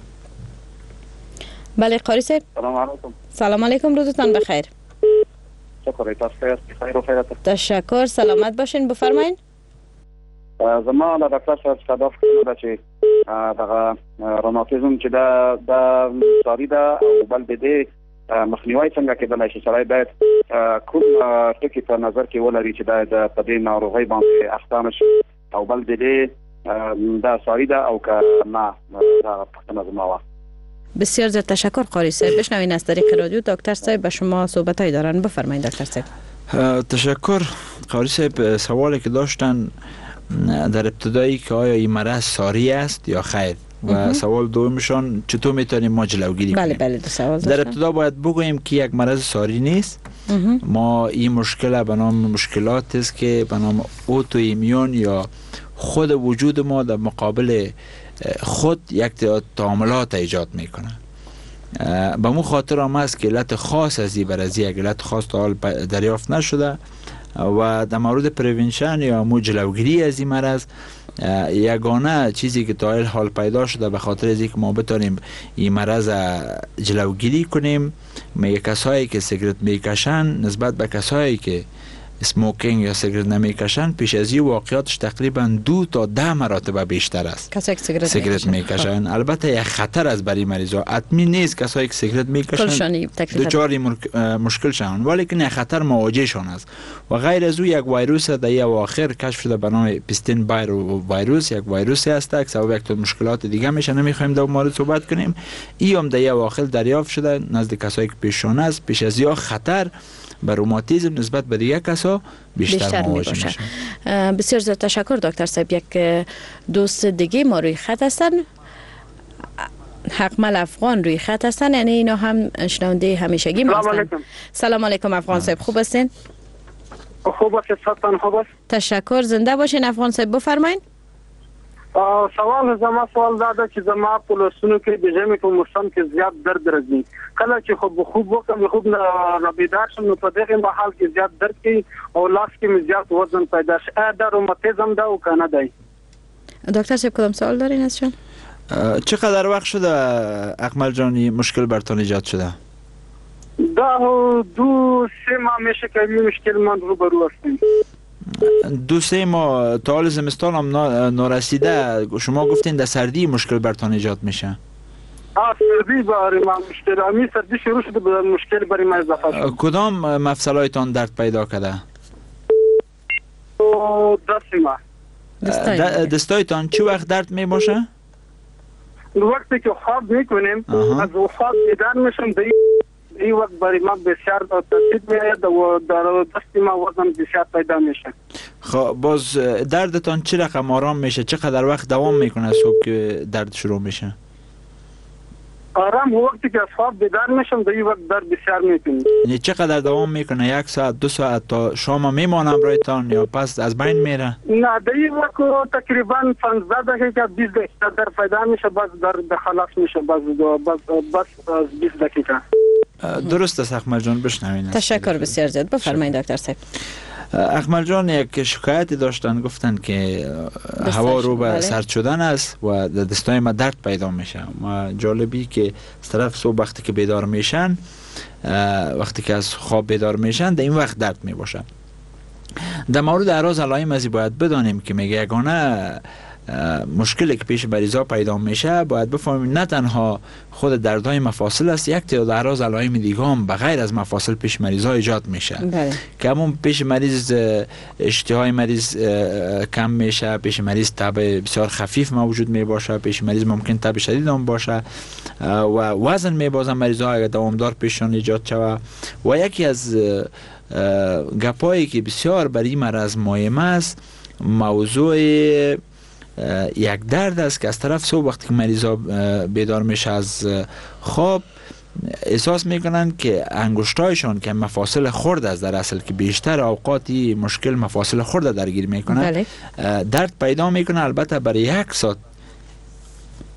بله قاری صاحب سلام علیکم. سلام علیکم، روزتان بخیر. شکر تاسو خیر و خیرات. تشکر، سلامت باشین، بفرمایین. زما د ډاکټر صاحب هدف دا چې دغه روماتیزم چې دا د ساری دا او بل د دې مخنیوي څنګه کېدلای شي. سړی باید کوم ټکي په نظر کې ولري چې دا د په دې ناروغۍ باندې اخته شي او بل د دې دا ساری دا او که نه دا پښتنه زما وا. بسیار زیاد تشکر قاری صاحب. بشنوین از طریق رادیو دکتر صاحب به شما صحبتایی دارن. بفرمایید دکتر صاحب. تشکر قاری صاحب. سوالی که داشتن در ابتدایی که آیا این مرض ساری است یا خیر و سوال دومشان چطور میتونیم ما جلوگیری کنیم. بله بله دو سوال در ابتدا باید بگوییم که یک مرض ساری نیست. ما این مشکل به نام مشکلات است که به نام اوتو ایمیون یا خود وجود ما در مقابل خود یک تعاملات ایجاد میکنه. به مو خاطر هم است که علت خاص از این برازی یک علت خاص تا حال دریافت نشده و در مورد پریونشن یا مو جلوگیری از این مرض یگانه چیزی که تا حال پیدا شده به خاطر از اینکه ما بتونیم این مرض جلوگیری کنیم، میگه کسایی که سیگرت میکشن نسبت به کسایی که اسموکینگ یا سیگرت نمیکشن پیش از این واقعیاتش تقریبا دو تا ده مراتب بیشتر است. کسایی که سیگرت, سیگرت میکشن البته یک خطر از برای مریضا حتمی نیست کسایی که سیگرت میکشن دچار مشکل شون، ولی که یک خطر مواجه شون است. و غیر از او یک ویروس در یک اواخر کشف شده به نام پیستین بایرو ویروس، یک ویروسی است که سبب یک مشکلات دیگه میشه، نمیخوایم در مورد صحبت کنیم. این هم در یک اواخر دریافت شده نزد کسایی که پیششون است. پیش از این خطر بر روماتیسم نسبت به دیگه کسا بیشتر, بیشتر مواجه میشه. بسیار زیاد تشکر دکتر صاحب. یک دوست دیگه ما روی خط هستن، حقمل افغان روی خط هستن، یعنی اینا هم شنونده همیشگی ما هستن. سلام علیکم. سلام علیکم افغان صاحب، خوب هستین؟ خوب است، صحتتان خوب است. تشکر، زنده باشین افغان صاحب، بفرمایید. سوال زما سوال دا ده چې زما په لاسونو کې د ژمي په موسم کې زیات درد راځي. کله چې خوب خوب وکم خوب نه بیدار شم نو په دغه حال کې زیات درد کوي او لاس کې مې زیات وزن پیدا شي. دا روماتیزم ده او کنه دی؟ دکتر صاحب کدام سوال دارین ازشون؟ چقدر وقت شده اکمل جانی مشکل برتون ایجاد شده؟ دا دو سه ماه میشه که این مشکل من روبرو هستیم. دو سه ماه تا حال زمستان هم نارسیده. شما گفتین در سردی مشکل برتان ایجاد میشه؟ آه سردی برای من مشکل امی سردی شروع شده به مشکل برای من اضافه شد. کدام مفصلایتان درد پیدا کرده؟ دست ما. دستایتان چه وقت درد می باشه؟ وقتی که خواب میکنیم از خواب بیدار میشم در این وقت برای من بسیار تاثیر میاد و در دست ما وزن بسیار پیدا میشه. خب باز دردتان چه رقم آرام میشه؟ چقدر وقت دوام میکنه صبح که درد شروع میشه؟ آرام وقتی که از خواب بیدار میشم در این وقت درد بسیار میکنه. یعنی چقدر دوام میکنه؟ یک ساعت دو ساعت تا شام میمانم رایتان یا پس از بین میره؟ نه در این وقت تقریبا پانزده دقیقه بیست دقیقه درد پیدا میشه، باز درد خلاص میشه، باز باز باز بیست دقیقه. درست است اکمل جان، بشنوین. تشکر بسیار زیاد. بفرمایید دکتر صاحب. اکمل جان یک شکایتی داشتن، گفتن که هوا رو به سرد شدن است و دستای ما درد پیدا میشه. ما جالبی که از طرف صبح وقتی که بیدار میشن، وقتی که از خواب بیدار میشن در این وقت درد میباشه. در مورد اعراض علائم ازی باید بدانیم که میگه یگانه مشکلی که پیش مریضا پیدا میشه باید بفهمیم نه تنها خود دردهای مفاصل است، یک تعداد اعراض علائم دیگه هم بغیر از مفاصل پیش مریضا ایجاد میشه. بله. که همون پیش مریض اشتهای مریض کم میشه، پیش مریض تب بسیار خفیف موجود می باشه، پیش مریض ممکن تب شدید هم باشه و وزن می بازن مریضا اگر دوامدار پیششان ایجاد شود. و یکی از گپایی که بسیار برای مرض مهم است موضوع یک درد است که از طرف صبح وقتی که مریضا بیدار میشه از خواب احساس میکنن که انگشتایشان که مفاصل خرد است، در اصل که بیشتر اوقاتی مشکل مفاصل خرد درگیر میکنه. بله. درد پیدا میکنه. البته برای یک ساعت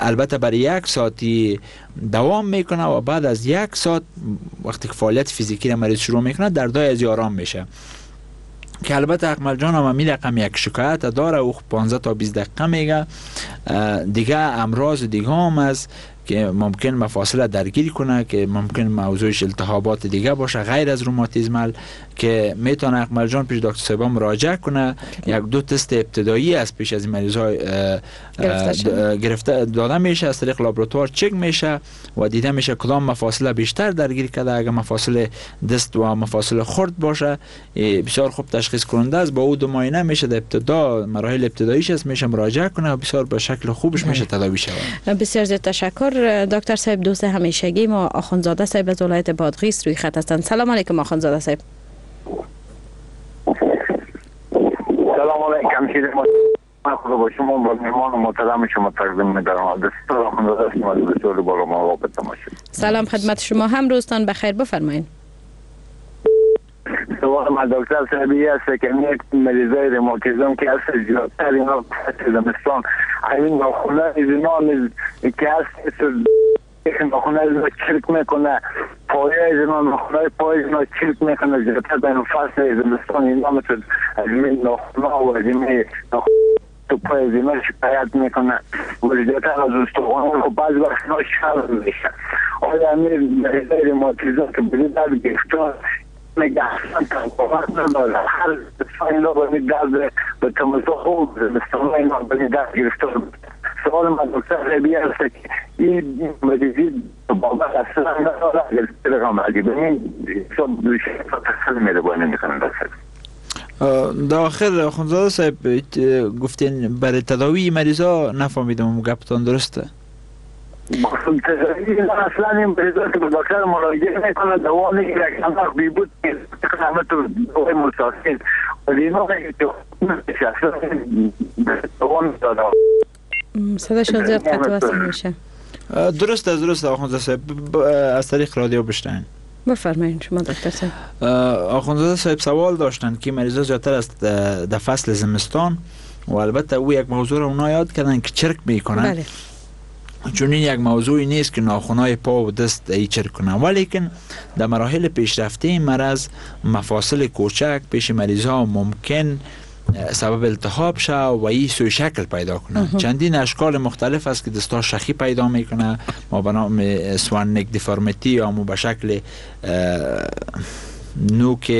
البته برای یک ساعتی دوام میکنه و بعد از یک ساعت وقتی که فعالیت فیزیکی را مریض شروع میکنه دردای از آرام میشه که البته اکمل جان هم می رقم یک شکایت داره او پانزده تا بیست دقیقه میگه. دیگه امراض دیگه هم است که ممکن مفاصل درگیری کنه که ممکن موضوعش التهابات دیگه باشه غیر از روماتیزمال که میتونه اکمل جان پیش دکتر صاحب مراجعه کنه. یک دو تست ابتدایی از پیش از مریض های گرفته داده میشه، از طریق لابراتوار چک میشه و دیده میشه کدام مفاصل بیشتر درگیر کرده. اگر مفاصل دست و مفاصل خرد باشه بسیار خوب تشخیص کننده است. با او دو معاینه میشه در ابتدا مراحل ابتداییش است میشه مراجعه کنه و بسیار به شکل خوبش میشه تداوی شود. بسیار زیاد تشکر دکتر صاحب. دوست همیشگی ما آخوندزاده صاحب از ولایت بادغیس روی خط هستند. سلام علیکم آخوندزاده صاحب. سلام علیکم. چیز ما خدا با شما با مهمان محترم شما تقدیم می‌کنم. دستور آخوندزاده شما بسیار بالا مراقب باشید. سلام خدمت شما، هم روزتان بخیر، بفرمایید. سوال ما دکتر صاحبی است که یک مریضای روماتیسم که هست زیادتر اینا زمستان این ناخونه اینا که هست که ناخونه اینا چرک میکنه پایه اینا ناخونه پایه اینا چرک میکنه زیادتر در فصل زمستان اینا مثل از این ناخونه و از این ناخونه تو پایه اینا شکایت میکنه و زیادتر از استخوان و بعض وقت اینا شرم میشه. آیا این مریضای روماتیسم که بری در گفتار میگه اصلا تنقوات نداره هر اینا باید درد به تماسا خوب مستمع اینا باید درد گرفتار. سوال من دکتر ربی است که این مریضی بابت اصلا نداره اگر تلقام عجیبه این شب دوشه تحصیل میره باید نمیکنن دکتر. داخل آخوندزاده صاحب گفتین برای تداوی مریضا نفهمیدم گپتان درسته؟ اصلا این مریضا که به دکتر مراجعه میکنه دوا میگیره که همه بیبود که همه تو دوای مساسین و اینا که اصلا دوا میداده صداشون زیاد قطع وصل میشه. درست است درست آخوندزاده صاحب از طریق رادیو بشتن. بفرمایید شما دکتر صاحب. آخوندزاده صاحب سوال داشتن که مریضا زیادتر است در فصل زمستان و البته او یک موضوع رو اونا یاد کردن که چرک میکنن. بله. چون این یک موضوعی نیست که ناخنای پا و دست ای چرک کنن، ولیکن در مراحل پیشرفته این مرض مفاصل کوچک پیش مریضا ممکن سبب التهاب شه و این سوی شکل پیدا کنه. چندین اشکال مختلف است که دستا شخی پیدا میکنه ما به نام سوانک دیفورمیتی یا مو به شکل نوک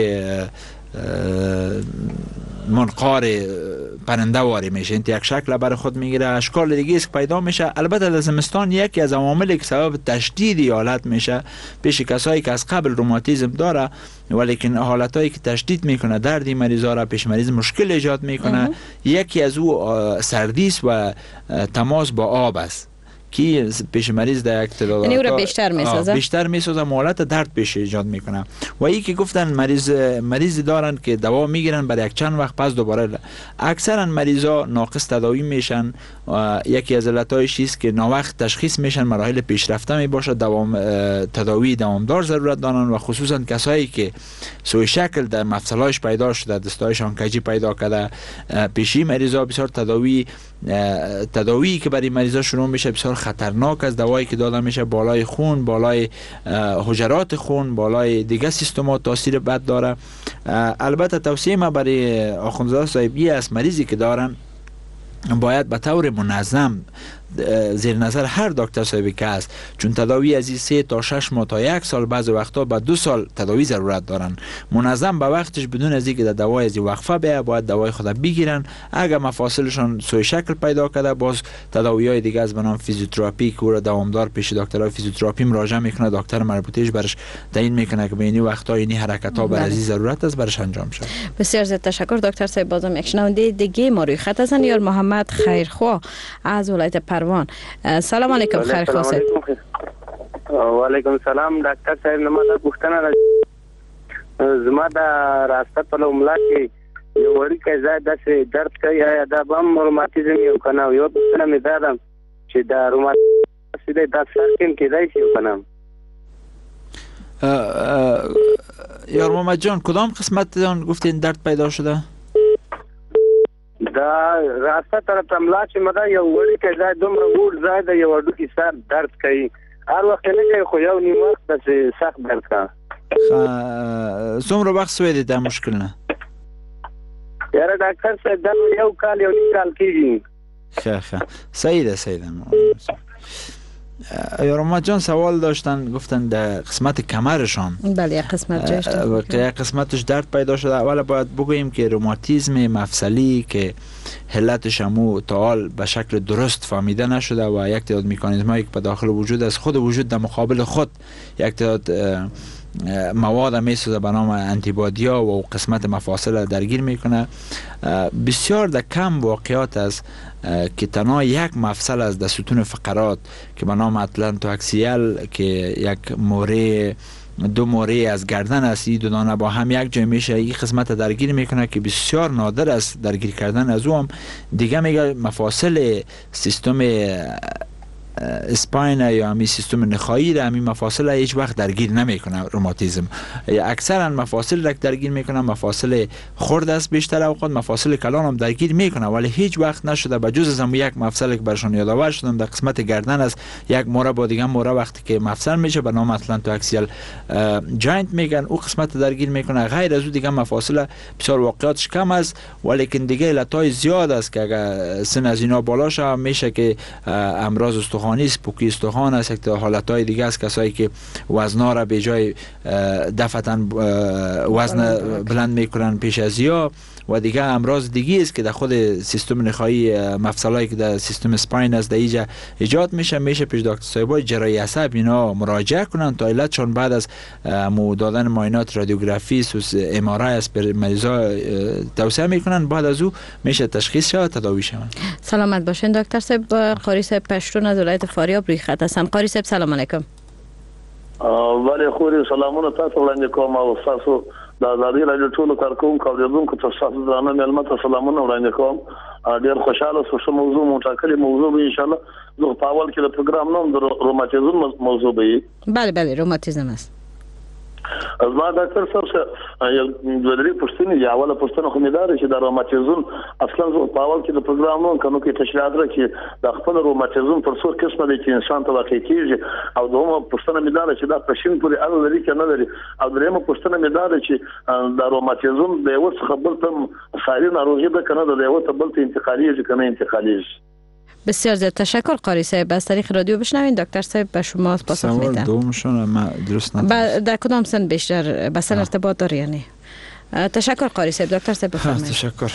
منقار پرنده واری میشه، این یک شکل برای خود میگیره. اشکال دیگه است که پیدا میشه. البته در زمستان یکی از عواملی که سبب تشدید حالت میشه پیش کسایی که از قبل روماتیسم داره ولیکن حالتایی که تشدید میکنه دردی مریضا را پیش مریض مشکل ایجاد میکنه. یکی از او سردی و تماس با آب است که پیش مریض در یک تعداد یعنی او را بیشتر میسازه بیشتر میسازه حالت درد پیش ایجاد میکنه. و این که گفتن مریض مریضی دارن که دوا میگیرن برای یک چند وقت پس دوباره اکثرا مریضا ناقص تداوی میشن. یکی از علتایش است که ناوقت تشخیص میشن، مراحل پیشرفته می باشه، دوام تداوی دوامدار ضرورت دارن و خصوصا کسایی که سوی شکل در مفصلایش پیدا شده دستایشان کجی پیدا کرده پیشی مریضا بسیار تداوی تداوی که برای مریضا شروع میشه بسیار خطرناک از دوایی که داده میشه بالای خون، بالای حجرات خون، بالای دیگه سیستمات تاثیر بد داره. البته توصیه ما برای آخوندزاده صاحبی است مریضی که دارن باید به طور منظم زیر نظر هر دکتر صاحبی که است، چون تداوی از این سه تا شش ماه تا یک سال بعض وقتا با دو سال تداوی ضرورت دارن. منظم به وقتش بدون از اینکه در دوای از وقفه بیه باید دوای خود بگیرن. اگر مفاصلشان سوی شکل پیدا کرده باز تداوی های دیگه از بنام فیزیوتراپی که او را دوامدار پیش دکترای فیزیوتراپی مراجعه میکنه، دکتر مربوطهش برش تعیین میکنه که به این وقتا این حرکت ها بر از ضرورت است برش انجام شد. بسیار زیاد تشکر دکتر صاحب. بازم یک شنونده دیگه ما روی خط هستن، یار محمد خیرخوا از ولایت پروان. سلام علیکم خیرخوا صاحب. و علیکم سلام دکتر صاحب. نماز پوښتنه ده زما د راسته په لومړی کې یو وړي کې زاد د درد کوي یا د بم روماتیزم یو کنه یو پوښتنه مې ده ده چې د روماتیزم د داکتر کوم کې دی شي کنه. یار محمد جان کدام قسمت دان گفتین درد پیدا شده؟ د دا راسته طرف املا چې مدا یو وړي کې ځای دومره وړ ځای د یو ډو کې سر درد کوي هر وخت نه کوي خو یو نیم وخت د سخت درد کا څومره وخت سوی دی دا مشکل نه یاره ډاکټر صاحب دا یو کال یو نیم کال کېږي ښه ښه صحیح ده صحیح ده یارمات جان سوال داشتن گفتن در قسمت کمرشان بله یک قسمت جایش یک قسمتش درد پیدا شده. اول باید بگوییم که روماتیسم مفصلی که علتش همو تا حال به شکل درست فهمیده نشده و یک تعداد مکانیزمایی که به داخل وجود از خود وجود در مقابل خود یک تعداد مواد میسازه به نام انتیبادیا و قسمت مفاصل درگیر میکنه. بسیار در کم واقعات است که تنها یک مفصل از در ستون فقرات که به نام اتلانتواکسیال که یک موره دو موره از گردن است، این دو دانه با هم یک جای میشه این قسمت درگیر میکنه که بسیار نادر است درگیر کردن از او. هم دیگه میگه مفاصل سیستم اسپاین یا همین سیستم نخایی را همین مفاصل هیچ وقت درگیر نمیکنه روماتیسم. اکثرا مفاصل را درگیر میکنه، مفاصل خرد است بیشتر اوقات، مفاصل کلان هم درگیر میکنه ولی هیچ وقت نشده به جز از هم یک مفصل که برشان یادآور شدم در قسمت گردن است یک موره با دیگه موره وقتی که مفصل میشه به نام اتلانتواکسیال جاینت میگن او قسمت درگیر میکنه. غیر از او دیگه مفاصل بسیار واقعاتش کم است ولی که دیگه علتای زیاد است که اگر سن از اینا بالا شه میشه که امراض استخوانی است، پوکی استخوان است، یک حالتهای دیگه است کسایی که وزنا را به جای دفعتاً وزن بلند میکنن پیش از یا و دیگه امراض دیگه است که در خود سیستم نخایی مفصلایی که در سیستم اسپاین است در اینجا ایجاد میشه. میشه پیش دکتر صاحبای جراحی عصب اینا مراجعه کنن تا علتشون بعد از مو دادن معاینات رادیوگرافی سوس ام آر آی است بر مریضا توصیه میکنن، بعد از او میشه تشخیص شود تداوی شود. سلامت باشین دکتر صاحب. قاری صاحب پشتون از ولایت فاریاب روی خط هستن. قاری صاحب سلام علیکم. ولی خوري سلامونه تاسو وړاندې کوم او تاسو د ازادي رادیو ټولو کارکونکو او اوریدونکو ته تاسو درنه ملمت سلامونه وړاندې کوم. ډیر خوشاله سو موضوع مو ټاکلې موضوع به ان شاء الله زه په اول کې د پروګرام نوم د روماتیزم موضوع به بله بله روماتیزم است. از ما ډاکټر صاحب یو د دې پوښتنې یا اوله پوښتنه خو مې دا چې د روماتیزم اصلا زه په اول کې د پروګرام نوم کوم کې تشریحات راکړي د خپل روماتیزم پر څو قسمه دي چې انسان ته واقع کیږي او دومره پوښتنه مې دا چې دا پښین پورې اړه لري کې نه لري او درېمه پوښتنه مې دا چې د روماتیزم د یو څه خبر ته ساري ناروغي ده کنه د یو ته بل ته انتقالي کنه انتقالي. بسیار زیاد تشکر قاری صاحب. از طریق رادیو بشنوین دکتر صاحب به شما پاسخ میدن. سوال دومشون ما درست ندارم. در کدام سن بیشتر به سن ارتباط داره یعنی؟ تشکر قاری صاحب. دکتر صاحب بفرمایید. تشکر.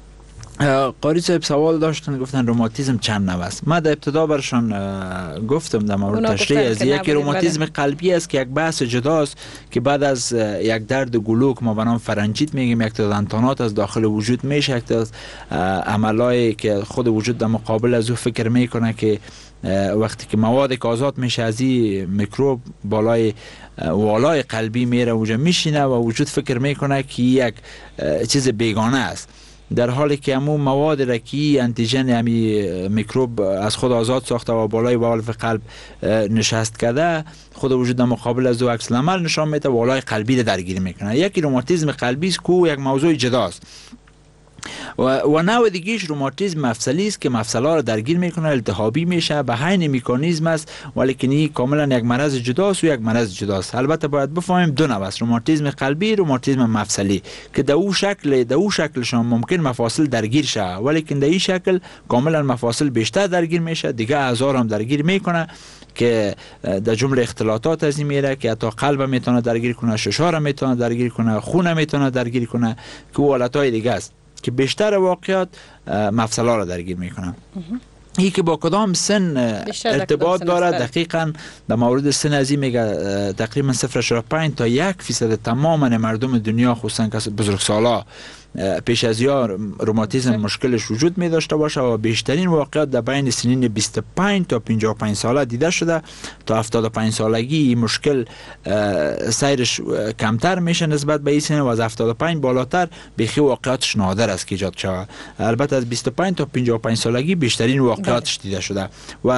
قاری صاحب سوال داشتن گفتن روماتیسم چند نوع است. من در ابتدا برشان گفتم در مورد تشریح از یکی روماتیسم قلبی است که یک بحث جداست که بعد از یک درد گلوک ما به نام فرنجیت میگیم یک تعداد انتانات از داخل وجود میشه، یک تعداد عملایی که خود وجود در مقابل از او فکر میکنه که وقتی که مواد که آزاد میشه از این میکروب بالای والای قلبی میره اونجا میشینه و وجود فکر میکنه که یک چیز بیگانه است، در حالی که همون مواد رکی انتیژن همی میکروب از خود آزاد ساخته و بالای والو قلب نشست کرده خود وجود در مقابل از او عکس العمل نشان میده والای قلبی را درگیر میکنه. یکی روماتیسم قلبی است که یک موضوع جداست و, و نوع دیگهش روماتیسم مفصلی است که مفصل‌ها را درگیر میکنه، التهابی میشه، به عین مکانیزم است ولی که این کاملا یک مرض جداست و یک مرض جداست. البته باید بفهمیم دو نوع است، روماتیسم قلبی، روماتیسم مفصلی که در او شکل در او شکلشان ممکن مفاصل درگیر شه ولی که در این شکل کاملا مفاصل بیشتر درگیر میشه، دیگه اعضا هم درگیر میکنه که در جمله اختلاطات از این میره که حتی قلب میتونه درگیر کنه، ششار میتونه درگیر کنه، خون میتونه درگیر کنه که حالتهای دیگه است که بیشتر واقعات مفصل‌ها را درگیر میکنن. این که با کدام سن ارتباط داره دقیقاً در مورد سن از این میگه تقریبا صفر ممیز پنج تا یک فیصد تمام مردم دنیا خصوصا کس بزرگسالا پیش از یا روماتیسم مشکلش وجود می داشته باشه و بیشترین واقعات در بین سنین بیست و پنج تا پنجاه و پنج ساله دیده شده. تا هفتاد و پنج سالگی مشکل سیرش کمتر میشه نسبت به این سن و از هفتاد و پنج بالاتر بیخی واقعاتش نادر است که ایجاد شود. البته از بیست و پنج تا پنجاه و پنج سالگی بیشترین واقعاتش دیده شده و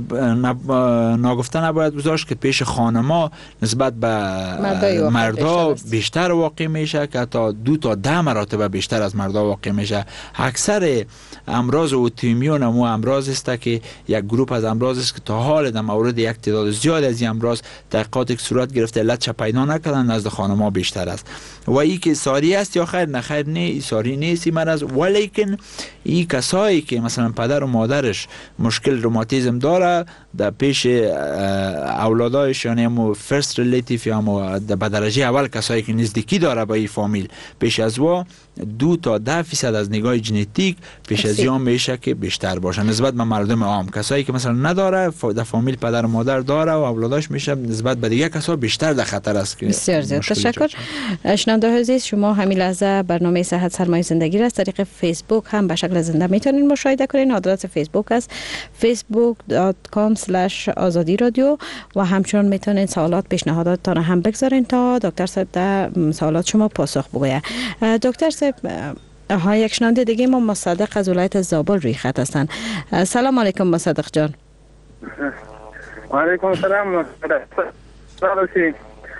ناگفته نباید گذاشت که پیش خانما نسبت به مردا بیشتر واقع میشه که تا دو تا ده مراتب بیشتر از مردا واقع میشه. اکثر امراض اوتومیون هم امراض است که یک گروه از امراض است که تا حال در مورد یک تعداد زیاد از این امراض تحقیقات صورت گرفته علت پیدا نکردن، نزد خانم‌ها بیشتر است. و این که ساری است یا خیر؟ نه خیر، نه ساری نیست این مرض، ولیکن این کسایی که مثلا پدر و مادرش مشکل روماتیسم داره در پیش اولادایش، یعنی همو فرست ریلیتیو یا همو به درجه اول کسایی که نزدیکی داره با این فامیل، پیش از وا دو تا ده فیصد از نگاه ژنتیک پیش از یام میشه که بیشتر باشه نسبت به مردم عام. کسایی که مثلا نداره در فامیل پدر و مادر داره و اولاداش میشه نسبت به دیگه کسا بیشتر در خطر است. که بسیار زیاد تشکر. شنونده عزیز، شما همین لحظه برنامه صحت سرمایه زندگی را از طریق فیسبوک هم به شکل زنده میتونین مشاهده کنین. آدرس فیسبوک است فیسبوک دات کام اسلش آزادی رادیو و همچنین میتونین سوالات پیشنهاداتتان هم بگذارین تا دکتر صاحب در سوالات شما پاسخ بگوید. دکتر صاحب، ها یک شنونده دیگه ما مصدق از ولایت زابل روی خط هستن. سلام علیکم مصدق جان. و علیکم السلام. سلام.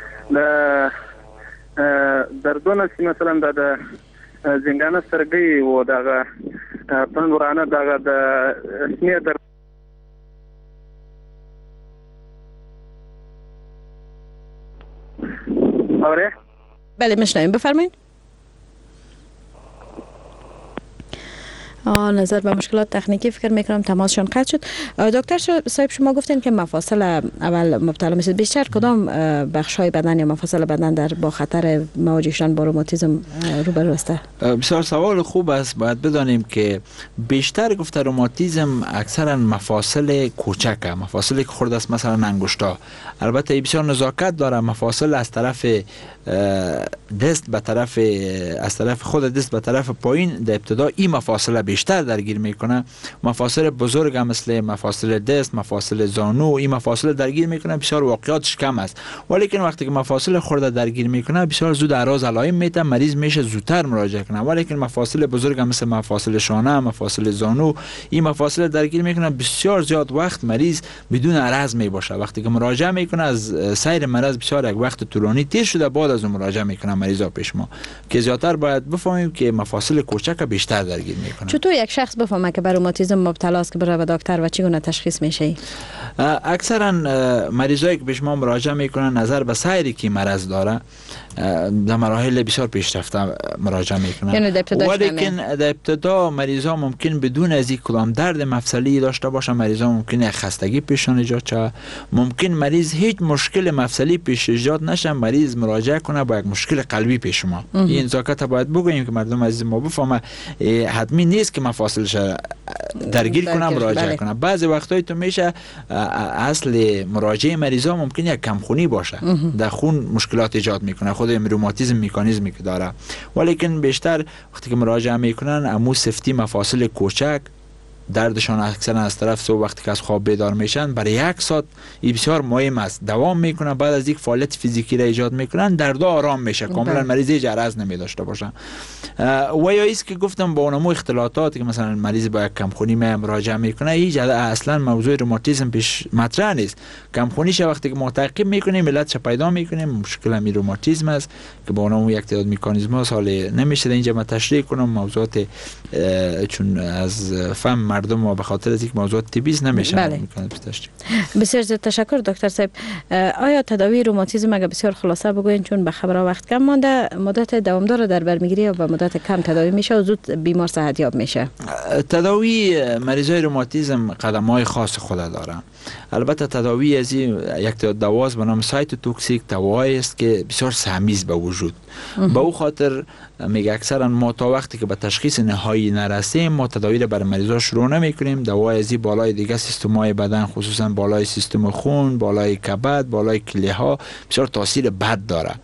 دردونه چې مثلا د زنګانه سرګي و دغه پنورانه دغه د اسمه در اوره بله میشنویم، بفرمایید. آه نظر به مشکلات تکنیکی فکر میکنم تماسشون قطع شد. دکتر صاحب، شما گفتین که مفاصل اول مبتلا میشید. بیشتر کدام بخش‌های بدن یا مفاصل بدن در با خطر مواجه شدن با روماتیسم روبرو است؟ بسیار سوال خوب است. باید بدانیم که بیشتر گفته روماتیسم اکثرا مفاصل کوچک، مفاصلی که خورد است مثلا انگشتا. البته بسیار نزاکت داره. مفاصل از طرف دست به طرف از طرف خود دست به طرف پایین در ابتدا این مفاصل بیشتر درگیر میکنه. مفاصل بزرگ هم مثل مفاصل دست، مفاصل زانو، این مفاصل درگیر میکنه بسیار واقعیتش کم است. ولیکن وقتی که مفاصل خورده درگیر میکنه بسیار زود اعراض علائم میده، مریض میشه زودتر مراجعه کنه. ولیکن مفاصل بزرگ هم مثل مفاصل شانه، مفاصل زانو، این مفاصل درگیر میکنه بسیار زیاد وقت مریض بدون عرض میباشه. وقتی که مراجعه میکنه از سیر مرض بسیار یک وقت طولانی تیر شده، بعد از مراجعه میکنه مریضا پیش ما که زیاتر باید بفهمیم که مفاصل کوچک بیشتر درگیر میکنه. چطور یک شخص بفهمه که بر روماتیسم مبتلا است که بره به دکتر و چگونه تشخیص میشه؟ اکثرا مریضایی که پیش ما مراجعه میکنن نظر به سیری که مرض داره در مراحل بسیار پیشرفته مراجعه میکنن. یعنی در ابتدا ولیکن در ابتدا مریضا ممکن بدون از این کدام درد مفصلی داشته باشه. مریضا ممکن خستگی پیششان ایجاد شه، ممکن مریض هیچ مشکل مفصلی پیش ایجاد نشه، مریض مراجعه کنه با یک مشکل قلبی پیش ما. این نزاکت باید بگوییم که مردم عزیز ما بفهمه حتمی نیست که مفاصلش درگیر کنه مراجعه بله. کنه. بعضی وقتایی تو میشه اصل مراجعه مریضا ممکن یک کمخونی باشه، در خون مشکلات ایجاد میکنه، خود روماتیسم مکانیزمی که داره. ولیکن بیشتر وقتی که مراجعه میکنن امو سفتی مفاصل کوچک دردشان اکثرا از طرف صبح وقتی که از خواب بیدار میشن برای یک ساعت این بسیار مهم است دوام میکنن. بعد از یک فعالیت فیزیکی را ایجاد میکنن درد آرام میشه، کاملا مریض هیچ عرض نمی داشته باشه. و یا ایست که گفتم با اونمو اختلاطاتی که مثلا مریض با یک کمخونی مراجعه میکنه، هیچ اصلا موضوع روماتیسم پیش مطرح نیست. کمخونیش وقتی که ما تعقیب میکنیم علتش پیدا میکنیم، مشکل می روماتیسم است که با اونمو یک تعداد مکانیزم ها سال نمیشه اینجا من تشریح کنم. موضوعات چون از فهم مردم ما به خاطر از یک موضوع طبی نمیشه. بله. بسیار زیاد تشکر دکتر صاحب. آیا تداوی روماتیسم اگه بسیار خلاصه بگوین چون به خبر وقت کم مانده، مدت دوامدار در بر میگیره یا به مدت کم تداوی میشه و زود بیمار صحت یاب میشه؟ تداوی مریضای روماتیسم قدم‌های خاص خود داره. البته تداوی از یک دواز به نام سایتوتوکسیک دواایی است که بسیار سهمیز به وجود. به او خاطر میگه اکثرا ما تا وقتی که به تشخیص نهایی نرسیم ما تداوی را برای مریضا شروع نمیکنیم. دوای ازی بالای دیگه سیستم‌های بدن خصوصا بالای سیستم خون، بالای کبد، بالای کلیه‌ها بسیار تاثیر بد داره.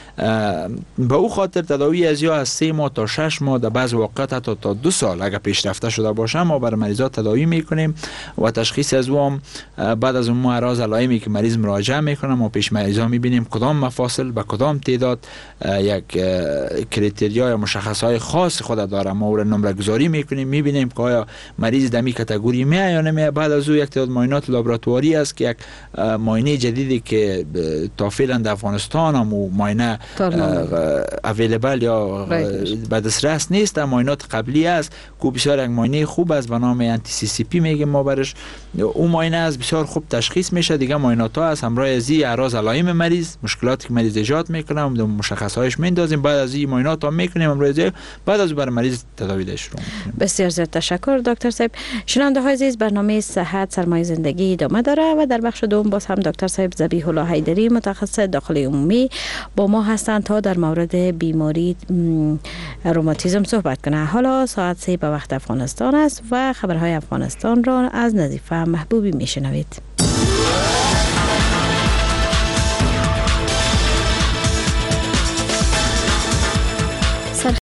به او خاطر تداوی ازی از سه ماه تا شش ماه در بعض اوقات حتی تا دو سال اگر پیشرفته شده باشه ما برای مریضا تداوی میکنیم و تشخیص از اون بعد از اون ما اراز علائمی که مریض مراجعه میکنه ما پیش مریضا میبینیم کدام مفاصل به کدام تعداد یک کریتریا یا مشخصهای خاص خود داره، ما اون نمره گذاری میکنیم میبینیم که آیا مریض دمی کاتگوری میه یا نمیه. بعد از او یک تعداد معاینات لابراتواری است که یک معاینه جدیدی که تا فعلا در افغانستان هم معاینه اویلیبل یا به دسترس نیست، معاینات قبلی است که بسیار یک معاینه خوب است به نام انتی سی سی پی میگیم ما برش. اون معاینه از بسیار خوب تشخیص میشه. دیگه معاینات ها از همراه از اعراض علائم مریض، مشکلاتی که مریض ایجاد میکنه و مشخصاتش میندازیم، بعد از این معاینات ها میکنیم همراه از بعد از بر مریض تداوی شروع. بسیار زیاد تشکر دکتر صاحب. شنونده های عزیز برنامه صحت سرمایه زندگی ادامه داره و در بخش دوم باز هم دکتر صاحب ذبیح الله حیدری متخصص داخلی عمومی با ما هستند تا در مورد بیماری روماتیسم صحبت کنه. حالا ساعت سه به وقت افغانستان است و خبرهای افغانستان را از نظیفه محبوبی میشنوید.